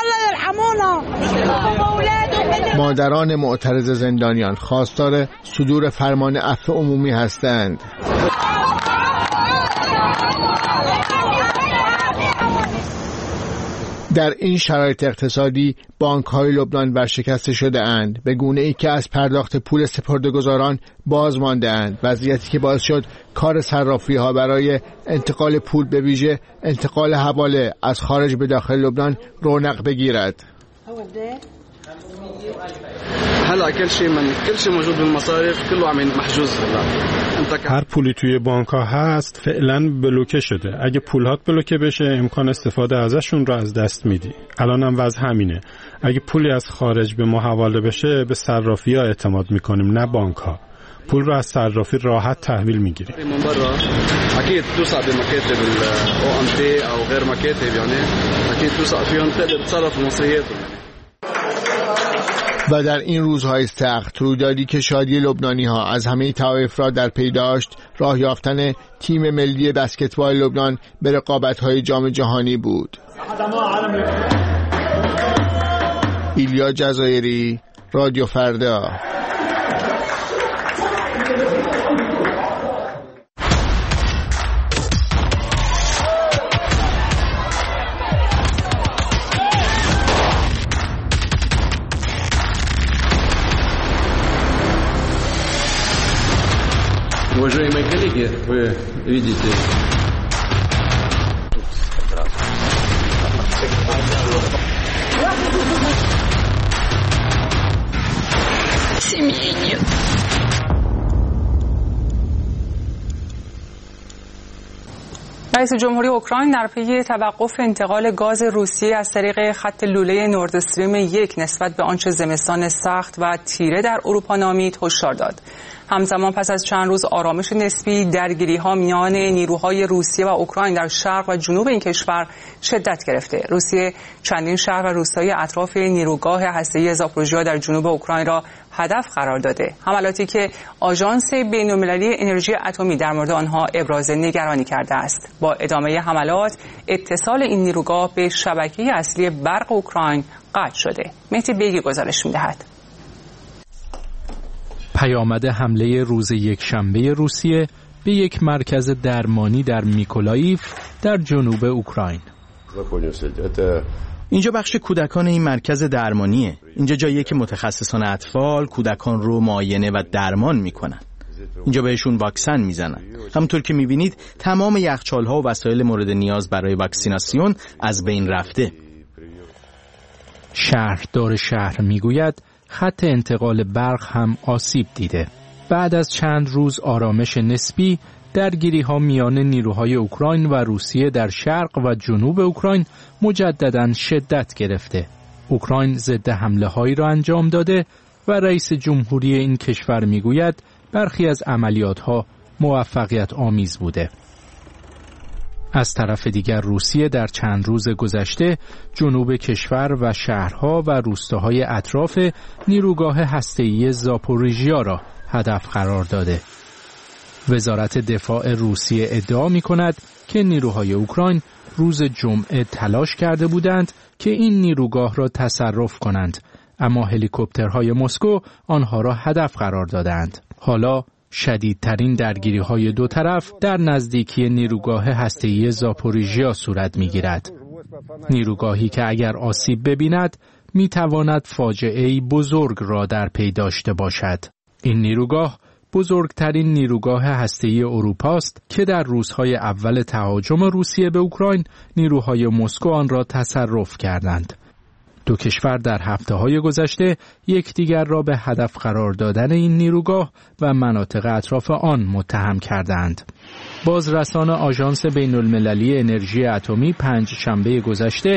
مادران معترض زندانیان خواستار صدور فرمان عفو عمومی هستند. در این شرایط اقتصادی بانک‌های لبنان ورشکسته شده اند، به گونه‌ای که از پرداخت پول سپرده‌گذاران باز مانده اند، وضعیتی که باعث شد کار صرافی‌ها برای انتقال پول به ویژه انتقال حواله از خارج به داخل لبنان رونق بگیرد. هر پولی توی بانک ها هست فعلا بلوکه شده. اگه پولات بلوکه بشه امکان استفاده ازشون رو از دست میدی. الان هم وضع همینه. اگه پولی از خارج به ما حواله بشه به صرافی ها اعتماد میکنیم، نه بانک ها. پول رو از صرافی راحت تحویل میگیریم. و در این روزهای سخت رویدادی که شادی لبنانی‌ها از همه طوایف را در پی داشت، راه یافتن تیم ملی بسکتبال لبنان به رقابت‌های جام جهانی بود. ایلیا جزایری، رادیو فردا. Уважаемые коллеги, вы видите, семьи нет. رئیس جمهوری اوکراین در پی توقف انتقال گاز روسیه از طریق خط لوله نورد استریم 1 نسبت به آنچه زمستان سخت و تیره در اروپا نامید هشدار داد. همزمان پس از چند روز آرامش نسبی، درگیری‌ها میان نیروهای روسیه و اوکراین در شرق و جنوب این کشور شدت گرفته. روسیه چندین شهر و روستای اطراف نیروگاه هسته‌ای زاپوروژیا در جنوب اوکراین را هدف قرار داده. حملاتی که آژانس بین‌المللی انرژی اتمی در مورد آنها ابراز نگرانی کرده است. با ادامه حملات، اتصال این نیروگاه به شبکه اصلی برق اوکراین قطع شده. مهدی بیگی گزارش می‌دهد. پیامد حمله روز یکشنبه روسیه به یک مرکز درمانی در میکولاییف در جنوب اوکراین. اینجا بخش کودکان این مرکز درمانیه. اینجا جاییه که متخصصان اطفال کودکان رو معاینه و درمان میکنن. اینجا بهشون واکسن میزنن. همونطور که میبینید تمام یخچال‌ها و وسایل مورد نیاز برای واکسیناسیون از بین رفته. شهردار شهر میگوید خط انتقال برق هم آسیب دیده. بعد از چند روز آرامش نسبی، درگیری‌ها میان نیروهای اوکراین و روسیه در شرق و جنوب اوکراین مجدداً شدت گرفته. اوکراین ضد حمله‌هایی را انجام داده و رئیس جمهوری این کشور میگوید برخی از عملیات‌ها موفقیت آمیز بوده. از طرف دیگر روسیه در چند روز گذشته جنوب کشور و شهرها و روستاهای اطراف نیروگاه هسته‌ای زاپوروژیا را هدف قرار داده. وزارت دفاع روسیه ادعا می‌کند که نیروهای اوکراین روز جمعه تلاش کرده بودند که این نیروگاه را تصرف کنند، اما هلیکوپترهای مسکو آنها را هدف قرار دادند. حالا شدیدترین درگیری‌های دو طرف در نزدیکی نیروگاه هسته‌ای زاپوروژیا صورت می‌گیرد. نیروگاهی که اگر آسیب ببیند می‌تواند فاجعه‌ای بزرگ را در پی داشته باشد. این نیروگاه بزرگترین نیروگاه هسته‌ای اروپا است که در روزهای اول تهاجم روسیه به اوکراین نیروهای مسکو آن را تصرف کردند. دو کشور در هفته‌های گذشته یکدیگر را به هدف قرار دادن این نیروگاه و مناطق اطراف آن متهم کردند. بازرسان آژانس بین‌المللی انرژی اتمی پنجشنبه گذشته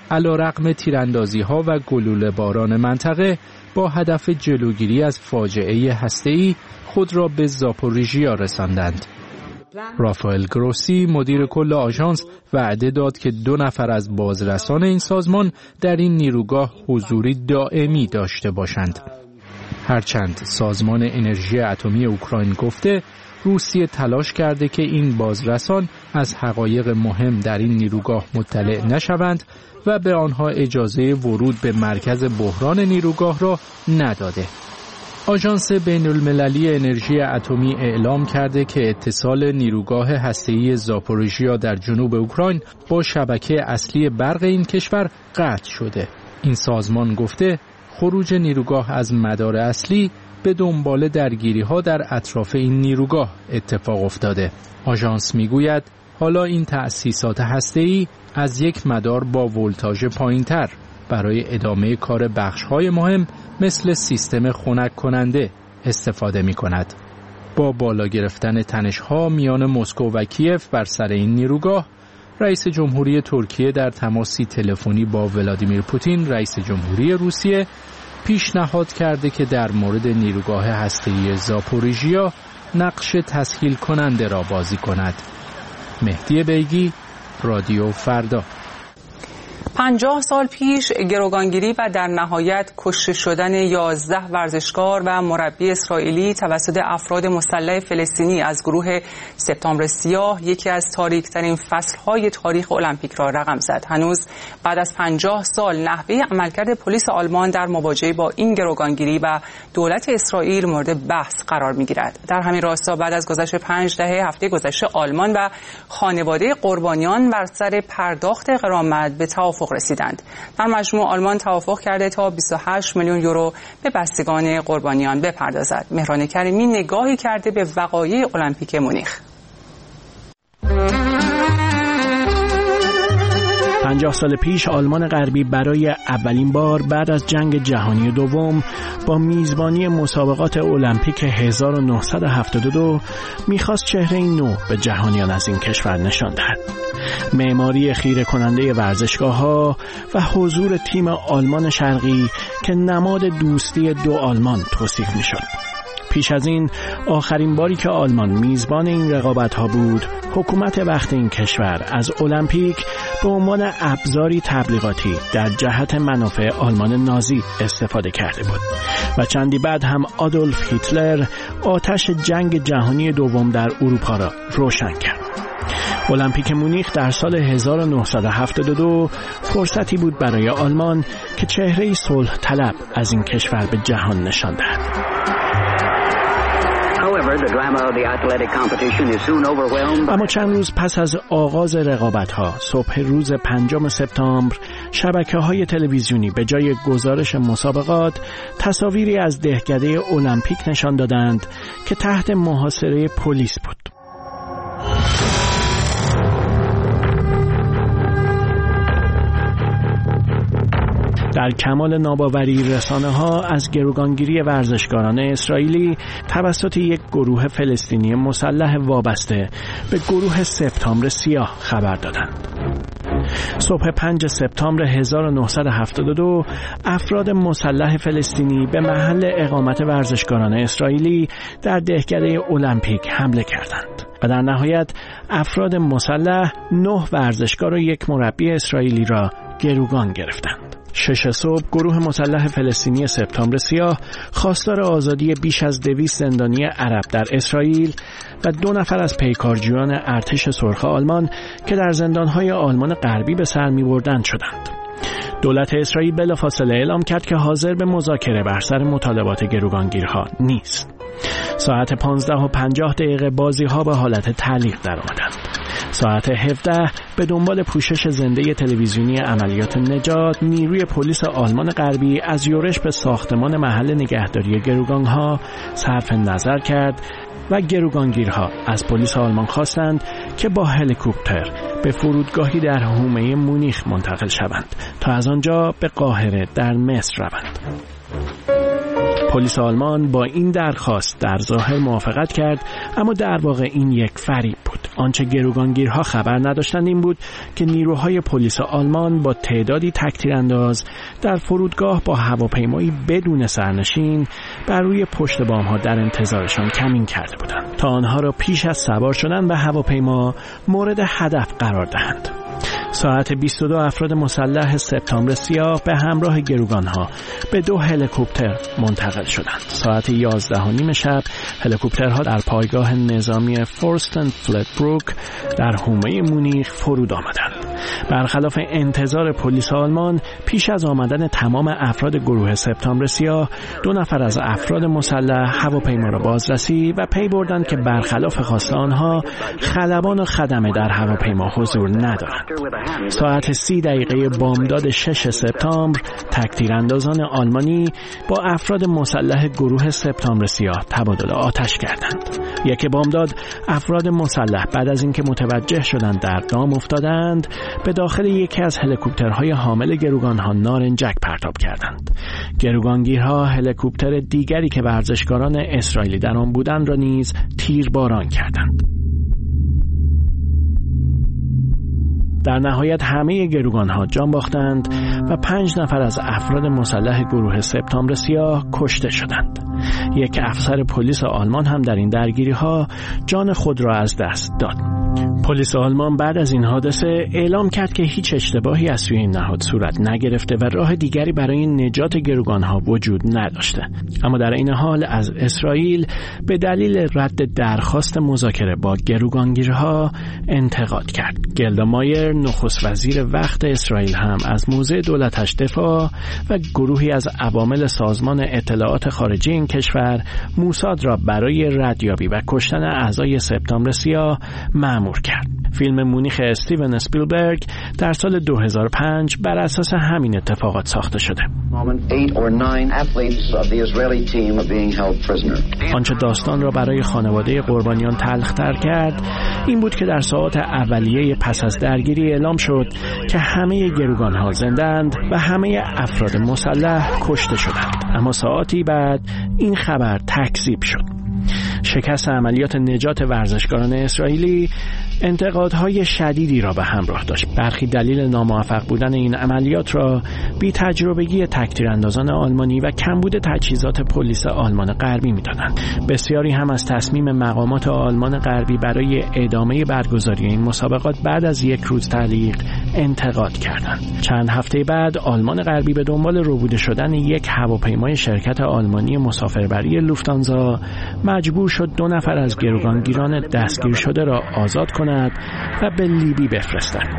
علیرغم تیراندازی‌ها و گلوله‌باران منطقه با هدف جلوگیری از فاجعه هسته‌ای خود را به زاپوریژیا رساندند. رافائل گروسی مدیر کل آژانس وعده داد که 2 نفر از بازرسان این سازمان در این نیروگاه حضوری دائمی داشته باشند. هرچند سازمان انرژی اتمی اوکراین گفته روسیه تلاش کرده که این بازرسان از حقایق مهم در این نیروگاه مطلع نشوند و به آنها اجازه ورود به مرکز بحران نیروگاه را نداده. آژانس بین‌المللی انرژی اتمی اعلام کرده که اتصال نیروگاه هسته‌ای زاپوریژیا در جنوب اوکراین با شبکه اصلی برق این کشور قطع شده. این سازمان گفته خروج نیروگاه از مدار اصلی به دنبال درگیری‌ها در اطراف این نیروگاه اتفاق افتاده. آژانس میگوید حالا این تأسیسات هسته‌ای از یک مدار با ولتاژ پایین‌تر برای ادامه کار بخش‌های مهم مثل سیستم خنک کننده استفاده می‌کند. با بالا گرفتن تنش‌ها میان مسکو و کیف بر سر این نیروگاه، رئیس جمهوری ترکیه در تماسی تلفنی با ولادیمیر پوتین رئیس جمهوری روسیه پیشنهاد کرده که در مورد نیروگاه هسته‌ای زاپوریژیا نقش تسهیل کننده را بازی کند. مهدی بیگی، رادیو فردا. 50 سال پیش گروگانگیری و در نهایت کشته شدن 11 ورزشکار و مربی اسرائیلی توسط افراد مسلح فلسطینی از گروه سپتامبر سیاه یکی از تاریک‌ترین فصل‌های تاریخ المپیک را رقم زد. هنوز بعد از 50 سال نحوه عملکرد پلیس آلمان در مواجهه با این گروگانگیری و دولت اسرائیل مورد بحث قرار می‌گیرد. در همین راستا بعد از گذشت 5 دهه هفته گذشته آلمان و خانواده قربانیان بر سر پرداخت غرامت به توافق رسیدند. در مجموع آلمان توافق کرده تا 28 میلیون یورو به بستگان قربانیان بپردازد. مهران کریمی نگاهی کرده به وقایع المپیک مونیخ. 50 سال پیش آلمان غربی برای اولین بار بعد از جنگ جهانی دوم با میزبانی مسابقات المپیک 1972 میخواست چهره نو به جهانیان از این کشور نشان دهد. معماری خیره کننده ورزشگاه‌ها و حضور تیم آلمان شرقی که نماد دوستی دو آلمان توصیف میشد. پیش از این آخرین باری که آلمان میزبان این رقابت‌ها بود، حکومت وقت این کشور از المپیک به عنوان ابزاری تبلیغاتی در جهت منافع آلمان نازی استفاده کرده بود و چندی بعد هم آدولف هیتلر آتش جنگ جهانی دوم در اروپا را روشن کرد. المپیک مونیخ در سال 1972 فرصتی بود برای آلمان که چهره صلح طلب از این کشور به جهان نشان دهد. اما چند روز پس از آغاز رقابت‌ها، صبح روز 5 سپتامبر، شبکه‌های تلویزیونی به جای گزارش مسابقات تصاویری از دهکده المپیک نشان دادند که تحت محاصره پلیس بود. در کمال ناباوری رسانه‌ها از گروگانگیری ورزشکاران اسرائیلی توسط یک گروه فلسطینی مسلح وابسته به گروه سپتامبر سیاه خبر دادند. صبح 5 سپتامبر 1972 افراد مسلح فلسطینی به محل اقامت ورزشکاران اسرائیلی در دهکده المپیک حمله کردند و در نهایت افراد مسلح 9 ورزشکار و 1 مربی اسرائیلی را گروگان گرفتند. 6 صبح گروه مسلح فلسطینی سپتامبر سیاه خواستار آزادی بیش از 200 زندانی عرب در اسرائیل و 2 نفر از پیکارجویان ارتش سرخ آلمان که در زندانهای آلمان غربی به سر می‌بردند شدند. دولت اسرائیل بلافاصله اعلام کرد که حاضر به مذاکره بر سر مطالبات گروگانگیرها نیست. ساعت 15:50 بازی‌ها به حالت تعلیق درآمدند. ساعت 17 به دنبال پوشش زنده تلویزیونی عملیات نجات، نیروی پلیس آلمان غربی از یورش به ساختمان محل نگهداری گروگانها صرف نظر کرد و گروگانگیرها از پلیس آلمان خواستند که با هلیکوپتر به فرودگاهی در حومه مونیخ منتقل شوند تا از آنجا به قاهره در مصر روند. پلیس آلمان با این درخواست در ظاهر موافقت کرد، اما در واقع این یک فریب بود. آنچه گروگانگیرها خبر نداشتند این بود که نیروهای پلیس آلمان با تعدادی تک‌تیرانداز در فرودگاه با هواپیمایی بدون سرنشین بر روی پشت بام‌ها در انتظارشان کمین کرده بودند تا آنها را پیش از سوار شدن به هواپیما مورد هدف قرار دهند. ساعت 22 افراد مسلح سپتامبر سیاه به همراه گروگانها به 2 هلیکوپتر منتقل شدند. ساعت 11:30 شب هلیکوپترها در پایگاه نظامی فورستن فلتبروک در حومه مونیخ فرود آمدند. برخلاف انتظار پلیس آلمان، پیش از آمدن تمام افراد گروه سپتامبر سیاه 2 نفر از افراد مسلح هواپیما را بازرسی و پی بردند که برخلاف خواست آنها خلبان و خدمه در هواپیما حضور ندارند. ساعت 30 دقیقه بامداد 6 سپتامبر تک‌تیراندازان آلمانی با افراد مسلح گروه سپتامبر سیاه تبادل آتش کردند. یک بامداد افراد مسلح بعد از اینکه متوجه شدند در دام افتادند به داخل یکی از هلیکوپترهای حامل گروگانها نارنجک پرتاب کردند. گروگانگیرها هلیکوپتر دیگری که ورزشکاران اسرائیلی در آن بودند را نیز تیرباران کردند. در نهایت همه گروگانها جان باختند و 5 نفر از افراد مسلح گروه سپتامبر سیاه کشته شدند. یک افسر پلیس آلمان هم در این درگیری‌ها جان خود را از دست داد. پلیس آلمان بعد از این حادثه اعلام کرد که هیچ اشتباهی از سوی این نهاد صورت نگرفته و راه دیگری برای نجات گروگانها وجود نداشته. اما در این حال از اسرائیل به دلیل رد درخواست مذاکره با گروگانگیرها انتقاد کرد. گلدا مایر نخست وزیر وقت اسرائیل هم از موضع دولتش دفاع و گروهی از عوامل سازمان اطلاعات خارجی این کشور موساد را برای ردیابی و کشتن اعضای سپتامبر سیاه مأمور کرد. فیلم مونیخ استیون اسپیلبرگ در سال 2005 بر اساس همین اتفاقات ساخته شده. آنچه داستان را برای خانواده قربانیان تلخ‌تر کرد این بود که در ساعات اولیه پس از درگیری اعلام شد که همه گروگانها زنده‌اند و همه افراد مسلح کشته شدند، اما ساعاتی بعد این خبر تکذیب شد. شکست عملیات نجات ورزشکاران اسرائیلی انتقادهای شدیدی را به همراه داشت. برخی دلیل ناموفق بودن این عملیات را بی تجربگی تک‌تیراندازان آلمانی و کمبود تجهیزات پلیس آلمان غربی می‌دانند. بسیاری هم از تصمیم مقامات آلمان غربی برای ادامه برگزاری این مسابقات بعد از 1 روز تعلیق انتقاد کردند. چند هفته بعد آلمان غربی به دنبال ربوده شدن یک هواپیمای شرکت آلمانی مسافربری لوفتانزا مجبور شد 2 نفر از گروگانگیران دستگیر شده را آزاد کند و به لیبی بفرستد.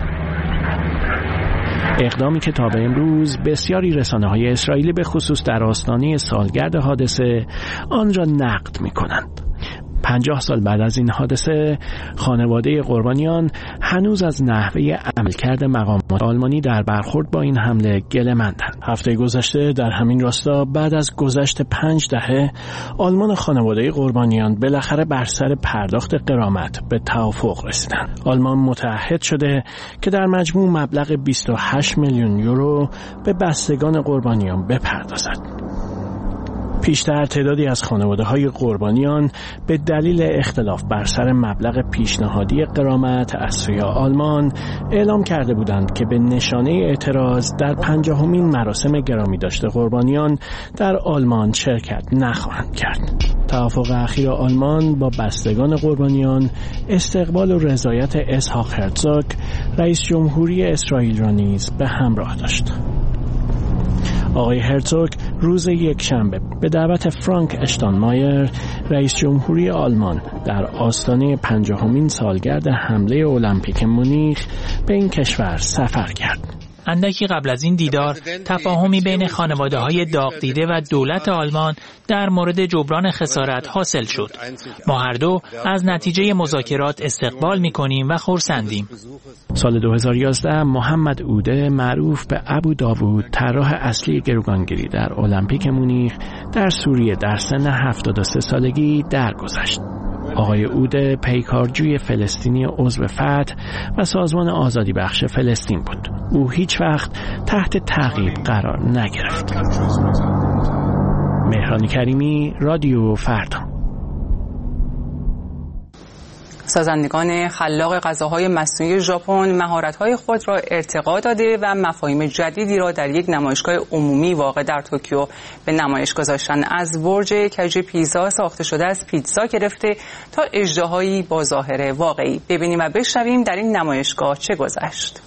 اقدامی که تا به امروز بسیاری رسانه‌های اسرائیلی به خصوص در آستانه سالگرد حادثه آن را نقد می‌کنند. 50 سال بعد از این حادثه خانواده قربانیان هنوز از نحوه عملکرد مقامات آلمانی در برخورد با این حمله گله‌مندند. هفته گذشته در همین راستا بعد از گذشت 5 دهه آلمان خانواده قربانیان بالاخره بر سر پرداخت غرامت به توافق رسیدند. آلمان متعهد شده که در مجموع مبلغ 28 میلیون یورو به بستگان قربانیان بپردازد. پیشتر تعدادی از خانواده‌های قربانیان به دلیل اختلاف بر سر مبلغ پیشنهادی غرامت از سوی آلمان اعلام کرده بودند که به نشانه اعتراض در 50مین مراسم گرامی داشته قربانیان در آلمان شرکت نخواهند کرد. توافق اخیر آلمان با بستگان قربانیان استقبال و رضایت اسحاق هرتزوگ رئیس جمهوری اسرائیل را نیز به همراه داشت. آقای هرتزوگ روز یکشنبه به دعوت فرانک اشتاینمایر رئیس جمهوری آلمان در آستانه 50مین سالگرد حمله المپیک مونیخ به این کشور سفر کرد. اندکی قبل از این دیدار تفاهمی بین خانواده‌های داغ دیده و دولت آلمان در مورد جبران خسارت حاصل شد. ما هر دو از نتیجه مذاکرات استقبال می‌کنیم و خرسندیم. سال 2011 محمد اوده معروف به ابو داوود طراح اصلی گروگانگیری در المپیک مونیخ در سوریه در سن 73 سالگی درگذشت. آقای اوده پیکارجوی فلسطینی عضو فتح و سازمان آزادی بخش فلسطین بود. او هیچ وقت تحت تعقیب قرار نگرفت. مهران کریمی، رادیو فردا. سازندگان خلاق غذاهای مصنوعی ژاپن مهارت‌های خود را ارتقا داده و مفاهیم جدیدی را در یک نمایشگاه عمومی واقع در توکیو به نمایش گذاشتند. از برج کج پیزا ساخته شده از پیتزا گرفته تا اژدهایی با ظاهر واقعی. ببینیم و بشنویم در این نمایشگاه چه گذشت.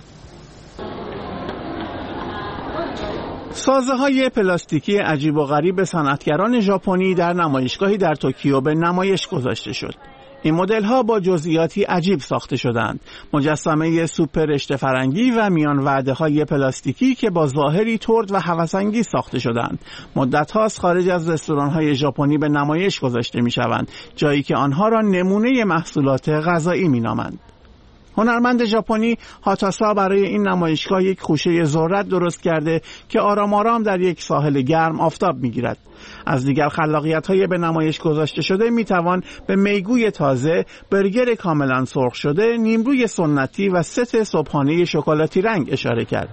سازه‌های پلاستیکی عجیب و غریب صنعتگران ژاپنی در نمایشگاهی در توکیو به نمایش گذاشته شد. این مدل‌ها با جزئیاتی عجیب ساخته شدند. مجسمه سوپ رشته فرنگی و میان وعده‌های پلاستیکی که با ظاهری ترد و هوس‌انگیز ساخته شدند. مدت‌هاست خارج از رستوران‌های ژاپنی به نمایش گذاشته می‌شوند، جایی که آنها را نمونه محصولات غذایی می‌نامند. هنرمند ژاپنی هاتاسا برای این نمایشگاه یک خوشه ذرت درست کرده که آرام آرام در یک ساحل گرم آفتاب می‌گیرد. از دیگر خلاقیت‌های به نمایش گذاشته شده می‌توان به میگوی تازه، برگر کاملا سرخ شده، نیمروی سنتی و ست صبحانه شکلاتی رنگ اشاره کرد.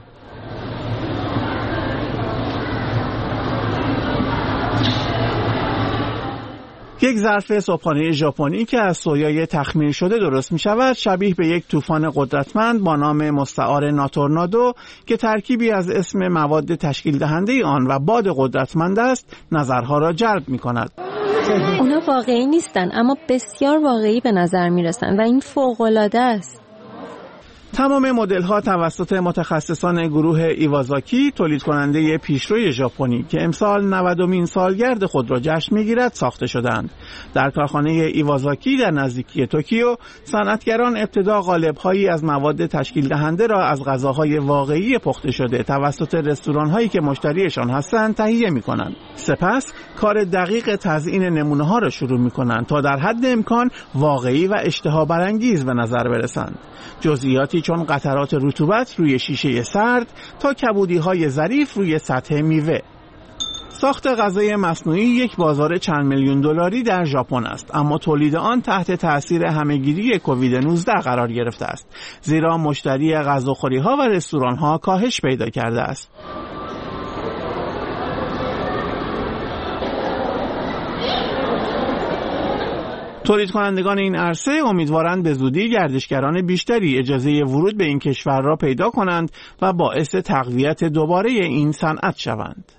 یک ظرف صبحانه ژاپنی که از سویای تخمیر شده درست می شود شبیه به یک طوفان قدرتمند با نام مستعار ناتورنادو که ترکیبی از اسم مواد تشکیل دهنده آن و باد قدرتمند است نظرها را جلب می کند. اونا واقعی نیستن اما بسیار واقعی به نظر می رسن و این فوق‌العاده است. تمام مدل‌ها توسط متخصصان گروه ایوازاکی، تولید کننده پیشروی ژاپنی که امسال 90مین سالگرد خود را جشن می‌گیرد ساخته شدند. در کارخانه ایوازاکی در نزدیکی توکیو، صنعتگران ابتدا قالب‌هایی از مواد تشکیل دهنده را از غذاهای واقعی پخته شده توسط رستوران‌هایی که مشتریشان هستند تهیه می‌کنند. سپس کار دقیق تزیین نمونه‌ها را شروع می‌کنند تا در حد امکان واقعی و اشتها برانگیز به نظر برسند. جزئیاتی چون قطرات رطوبت روی شیشه سرد تا کبودی‌های ظریف روی سطح میوه. ساخت غذای مصنوعی یک بازار چند میلیون دلاری در ژاپن است، اما تولید آن تحت تأثیر همه‌گیری کووید 19 قرار گرفته است، زیرا مشتری غذاخوری‌ها و رستوران‌ها کاهش پیدا کرده است. تولید کنندگان این عرصه امیدوارند به زودی گردشگران بیشتری اجازه ورود به این کشور را پیدا کنند و باعث تقویت دوباره این صنعت شوند.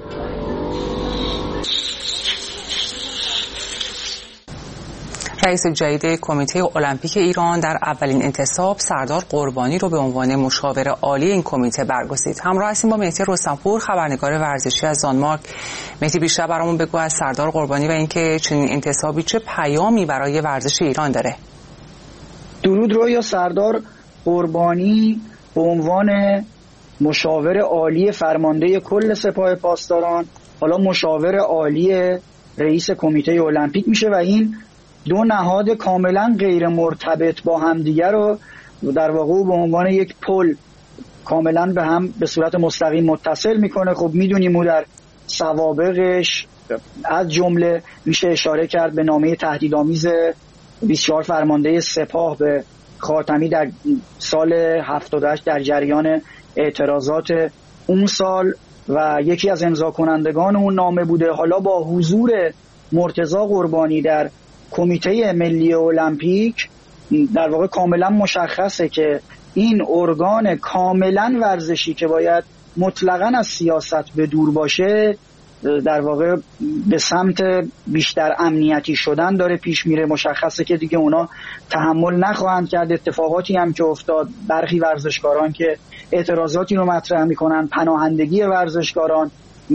رئیس جدید کمیته المپیک ایران در اولین انتصاب سردار قربانی رو به عنوان مشاور عالی این کمیته برگزید. همراه هستیم با مهدی رستمپور، خبرنگار ورزشی از دانمارک. مهدی، بیشتر برامون بگو از سردار قربانی و اینکه چنین انتصابی چه پیامی برای ورزش ایران داره. درود رویا. سردار قربانی به عنوان مشاور عالی فرمانده کل سپاه پاسداران حالا مشاور عالی رئیس کمیته المپیک میشه و این دو نهاد کاملا غیر مرتبط با همدیگر رو در واقع به عنوان یک پل کاملا به هم به صورت مستقیم متصل میکنه. خب میدونیم او در سوابقش از جمله میشه اشاره کرد به نامه تهدیدآمیز 24 فرمانده سپاه به خاتمی در سال 78 در جریان اعتراضات اون سال و یکی از امضا کنندگان اون نامه بوده. حالا با حضور مرتضی قربانی در کمیته ملی المپیک در واقع کاملا مشخصه که این ارگان کاملا ورزشی که باید مطلقاً از سیاست به دور باشه در واقع به سمت بیشتر امنیتی شدن داره پیش میره. مشخصه که دیگه اونا تحمل نخواهند کرد. اتفاقاتی هم که افتاد، برخی ورزشکاران که اعتراضاتی رو مطرح میکنن، پناهندگی ورزشکاران،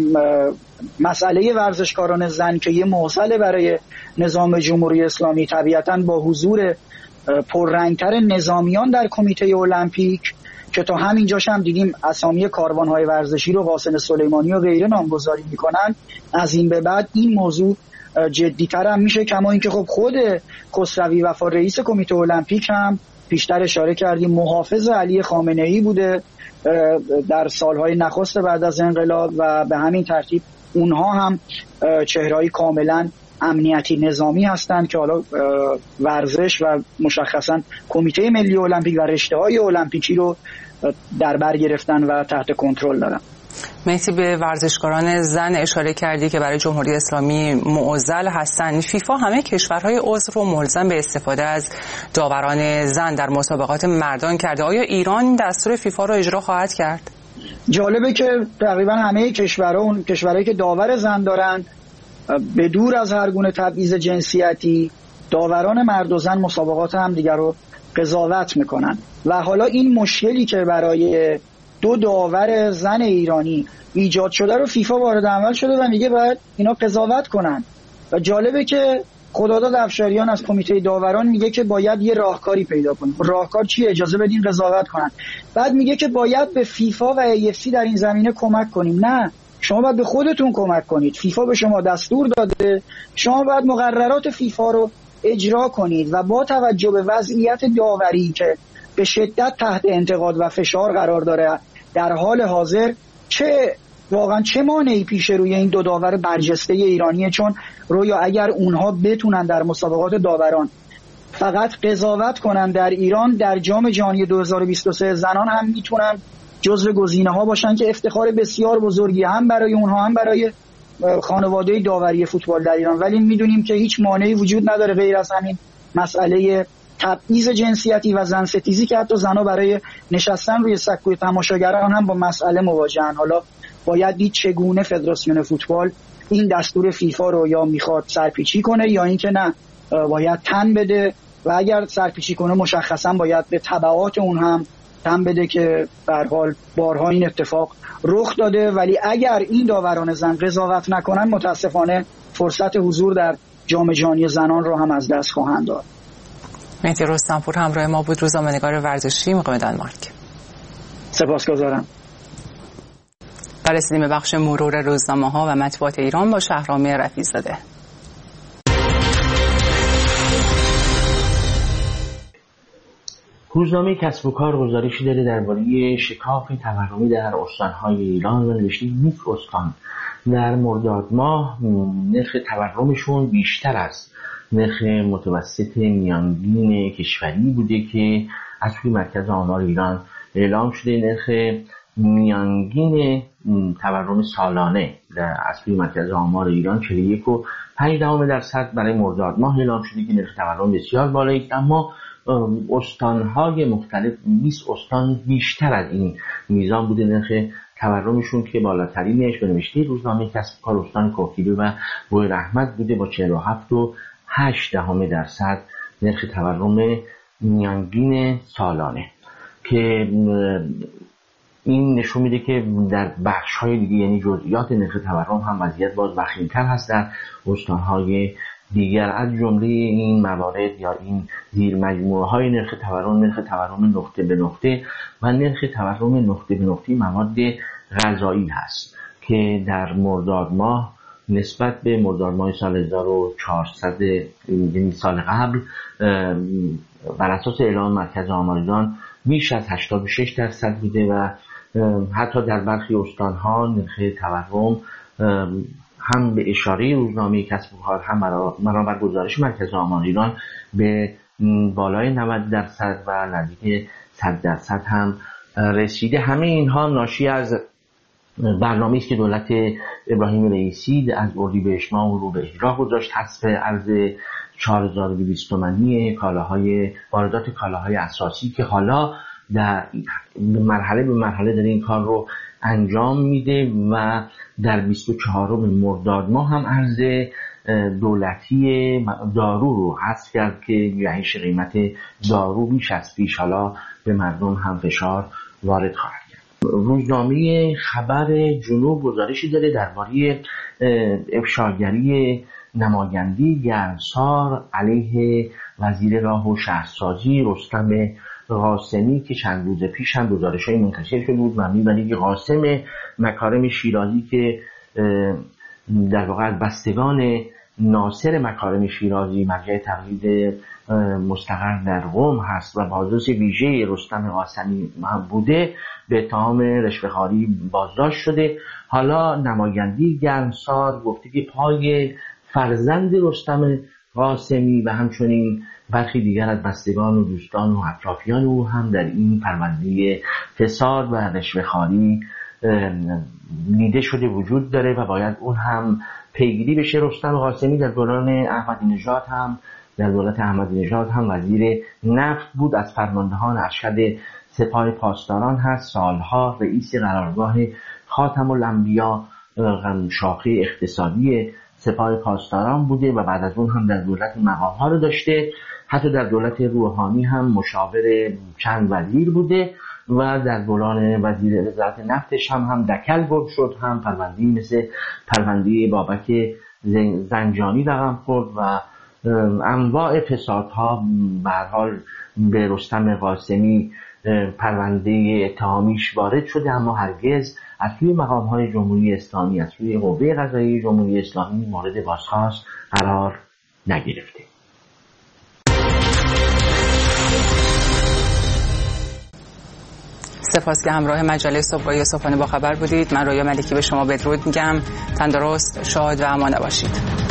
مسئله ورزشکاران زن که یه معضل برای نظام جمهوری اسلامی، طبیعتاً با حضور پررنگتر نظامیان در کمیته المپیک که تا همینجاش هم دیدیم اسامی کاروان‌های ورزشی رو قاسم سلیمانی و غیره نامگذاری میکنن. از این به بعد این موضوع جدی‌تر هم میشه، کما اینکه خب خود خسروی وفا رئیس کمیته المپیک هم پیشتر اشاره کردیم محافظ علی خامنه‌ای بوده در سالهای نخست بعد از انقلاب و به همین ترتیب اونها هم چهره‌ای کاملا امنیتی نظامی هستند که حالا ورزش و مشخصا کمیته ملی المپیک و رشته‌های المپیکی رو در بر گرفتن و تحت کنترل دارن. مهدی، به ورزشکاران زن اشاره کردی که برای جمهوری اسلامی معضل هستند. فیفا همه کشورهای عضو رو ملزم به استفاده از داوران زن در مسابقات مردان کرده. آیا ایران دستور فیفا رو اجرا خواهد کرد؟ جالبه که تقریبا همه کشورها، اون کشورهایی که داور زن دارن، به دور از هر گونه تبعیض جنسیتی، داوران مرد و زن مسابقات هم دیگر رو قضاوت میکنن. و حالا این مشکلی که برای 2 داور زن ایرانی ایجاد شده رو فیفا وارد عمل شده و میگه باید اینا قضاوت کنن. و جالبه که خداداد افشاریان از کمیته داوران میگه که باید یه راهکاری پیدا کنیم. راهکار چیه؟ اجازه بدین قضاوت کنن. بعد میگه که باید به فیفا و AFC در این زمینه کمک کنیم. نه، شما باید به خودتون کمک کنید. فیفا به شما دستور داده، شما باید مقررات فیفا رو اجرا کنید و با توجه به وضعیت داوری که به شدت تحت انتقاد و فشار قرار داره در حال حاضر، واقعا چه مانعی پیش روی این 2 داور برجسته ایرانیه؟ چون رویا اگر اونها بتونن در مسابقات داوران فقط قضاوت کنن در ایران، در جام جهانی 2023 زنان هم میتونن جزو گزینه‌ها باشن که افتخار بسیار بزرگی هم برای اونها هم برای خانواده داوری فوتبال در ایران. ولی میدونیم که هیچ مانعی وجود نداره غیر از همین مسئله تبعیض جنسیتی و زن ستیزی که حتی زنها برای نشستن روی سکوی تماشاگران هم با مسئله مواجهن. حالا باید دید چگونه فدراسیون فوتبال این دستور فیفا رو یا میخواد سرپیچی کنه یا اینکه نه باید تن بده، و اگر سرپیچی کنه مشخصا باید به تبعات اون هم تن بده که به هر حال بارها این اتفاق رخ داده. ولی اگر این داوران زن قضاوت نکنن متاسفانه فرصت حضور در جام جهانی زنان رو هم از دست خواهند داد. مهدی رستمپور همراه ما بود، روزنامه‌نگار ورزشی مقیم دانمارک. سپاسگزارم. رسیدیم به بخش مرور روزنامه‌ها و مطبوعات ایران با شهرام رفیع‌زاده. روزنامه کسب و کار گزارشی داره درباره شکاف تورمی در استان‌های ایران و نوشته میکروستان در مرداد ماه نرخ تورمشون بیشتر از نرخ متوسط میانگین کشوری بوده که از سوی مرکز آمار ایران اعلام شده. نرخ میانگین تورم سالانه در از سوی مرکز آمار ایران 41.5% برای مرداد ماه اعلام شده که نرخ تورم بسیار بالایی است، اما استان‌های مختلف 20 استان بیشتر از این میزان بوده نرخ تورمشون که بالاترینش به نوشته روزنامه کسب و کار استان کوهگیلو و بویراحمد بوده با 47.8% نرخ تورم میانگین سالانه، که این نشون میده که در بخش‌های دیگه یعنی جزئیات نرخ تورم هم وضعیت باز وخیم‌تر هست در استان‌های دیگر. از جمله این موارد یا این زیر مجموعه‌های نرخ تورم نقطه به نقطه و نرخ تورم نقطه به نقطه مواد غذایی هست که در مرداد ماه نسبت به مرداد ماه سال 1400 یعنی سال قبل بر اساس اعلام مرکز آمار ایران بیش از 86% بوده و حتی در برخی استان‌ها نرخ تورم هم به اشاره روزنامه کسب و کار هم بنابر گزارش مرکز آمار ایران به بالای 90% و نزدیک 100% هم رسیده. همه اینها ناشی از برنامه‌ای است که دولت ابراهیم رئیسی از اردیبهشت ماه رو به اجرا گذاشت، حذف ارز 4200 تومانی واردات کالاهای اساسی که حالا در مرحله به مرحله داره این کار رو انجام میده و در 24 مرداد ماه هم ارز دولتی دارو رو حذف کرد که جهش قیمت دارو بیش از پیش حالا به مردم هم فشار وارد خواهد کرد. روزنامه خبر جنوب گزارشی داره درباره افشاگری نمایندی گرمسار علیه وزیر راه و شهرسازی رستم قاسمی که چند روز پیش هم گزارش‌های منتشر شده بود مبنی بر اینکه قاسم مکارم شیرازی که در واقع از بستگان ناصر مکارم شیرازی مرجع تقلید مستقر در قم هست و بازرس ویژه رستم قاسمی بوده، به اتهام رشوه‌خواری بازداشت شده. حالا نمایندی گرمسار گفته که پای فرزند رستم قاسمی و همچنین برخی دیگر از بستگان و دوستان و اطرافیان او هم در این پرونده فساد و رشوه‌خواری دیده شده وجود داره و باید اون هم پیگیری بشه. رستم قاسمی در دوران احمدی نژاد هم وزیر نفت بود، از فرماندهان ارشد سپاه پاسداران هست، سالها رئیس قرارگاه خاتم الانبیا شاخه اقتصادی سپاه پاسداران بوده و بعد از اون هم در دولت مقام‌ها رو داشته. حتی در دولت روحانی هم مشاور چند وزیر بوده و در دوران وزیر وزارت نفتش هم دکل گم شد، هم پرونده‌ای مثل پرونده بابک زنجانی رقم خورد و انواع فسادها به هر حال به رستم قاسمی پرونده اتهامیش وارد شده، اما هرگز از سوی مقام‌های جمهوری اسلامی، از سوی قوه قضاییه جمهوری اسلامی مورد بازخواست قرار نگرفته. سپاس که همراه مجله صبحگاهی صبحانه با خبر بودید. من رویا ملکی به شما بدرود میگم. تندرست، شاد و امان باشید.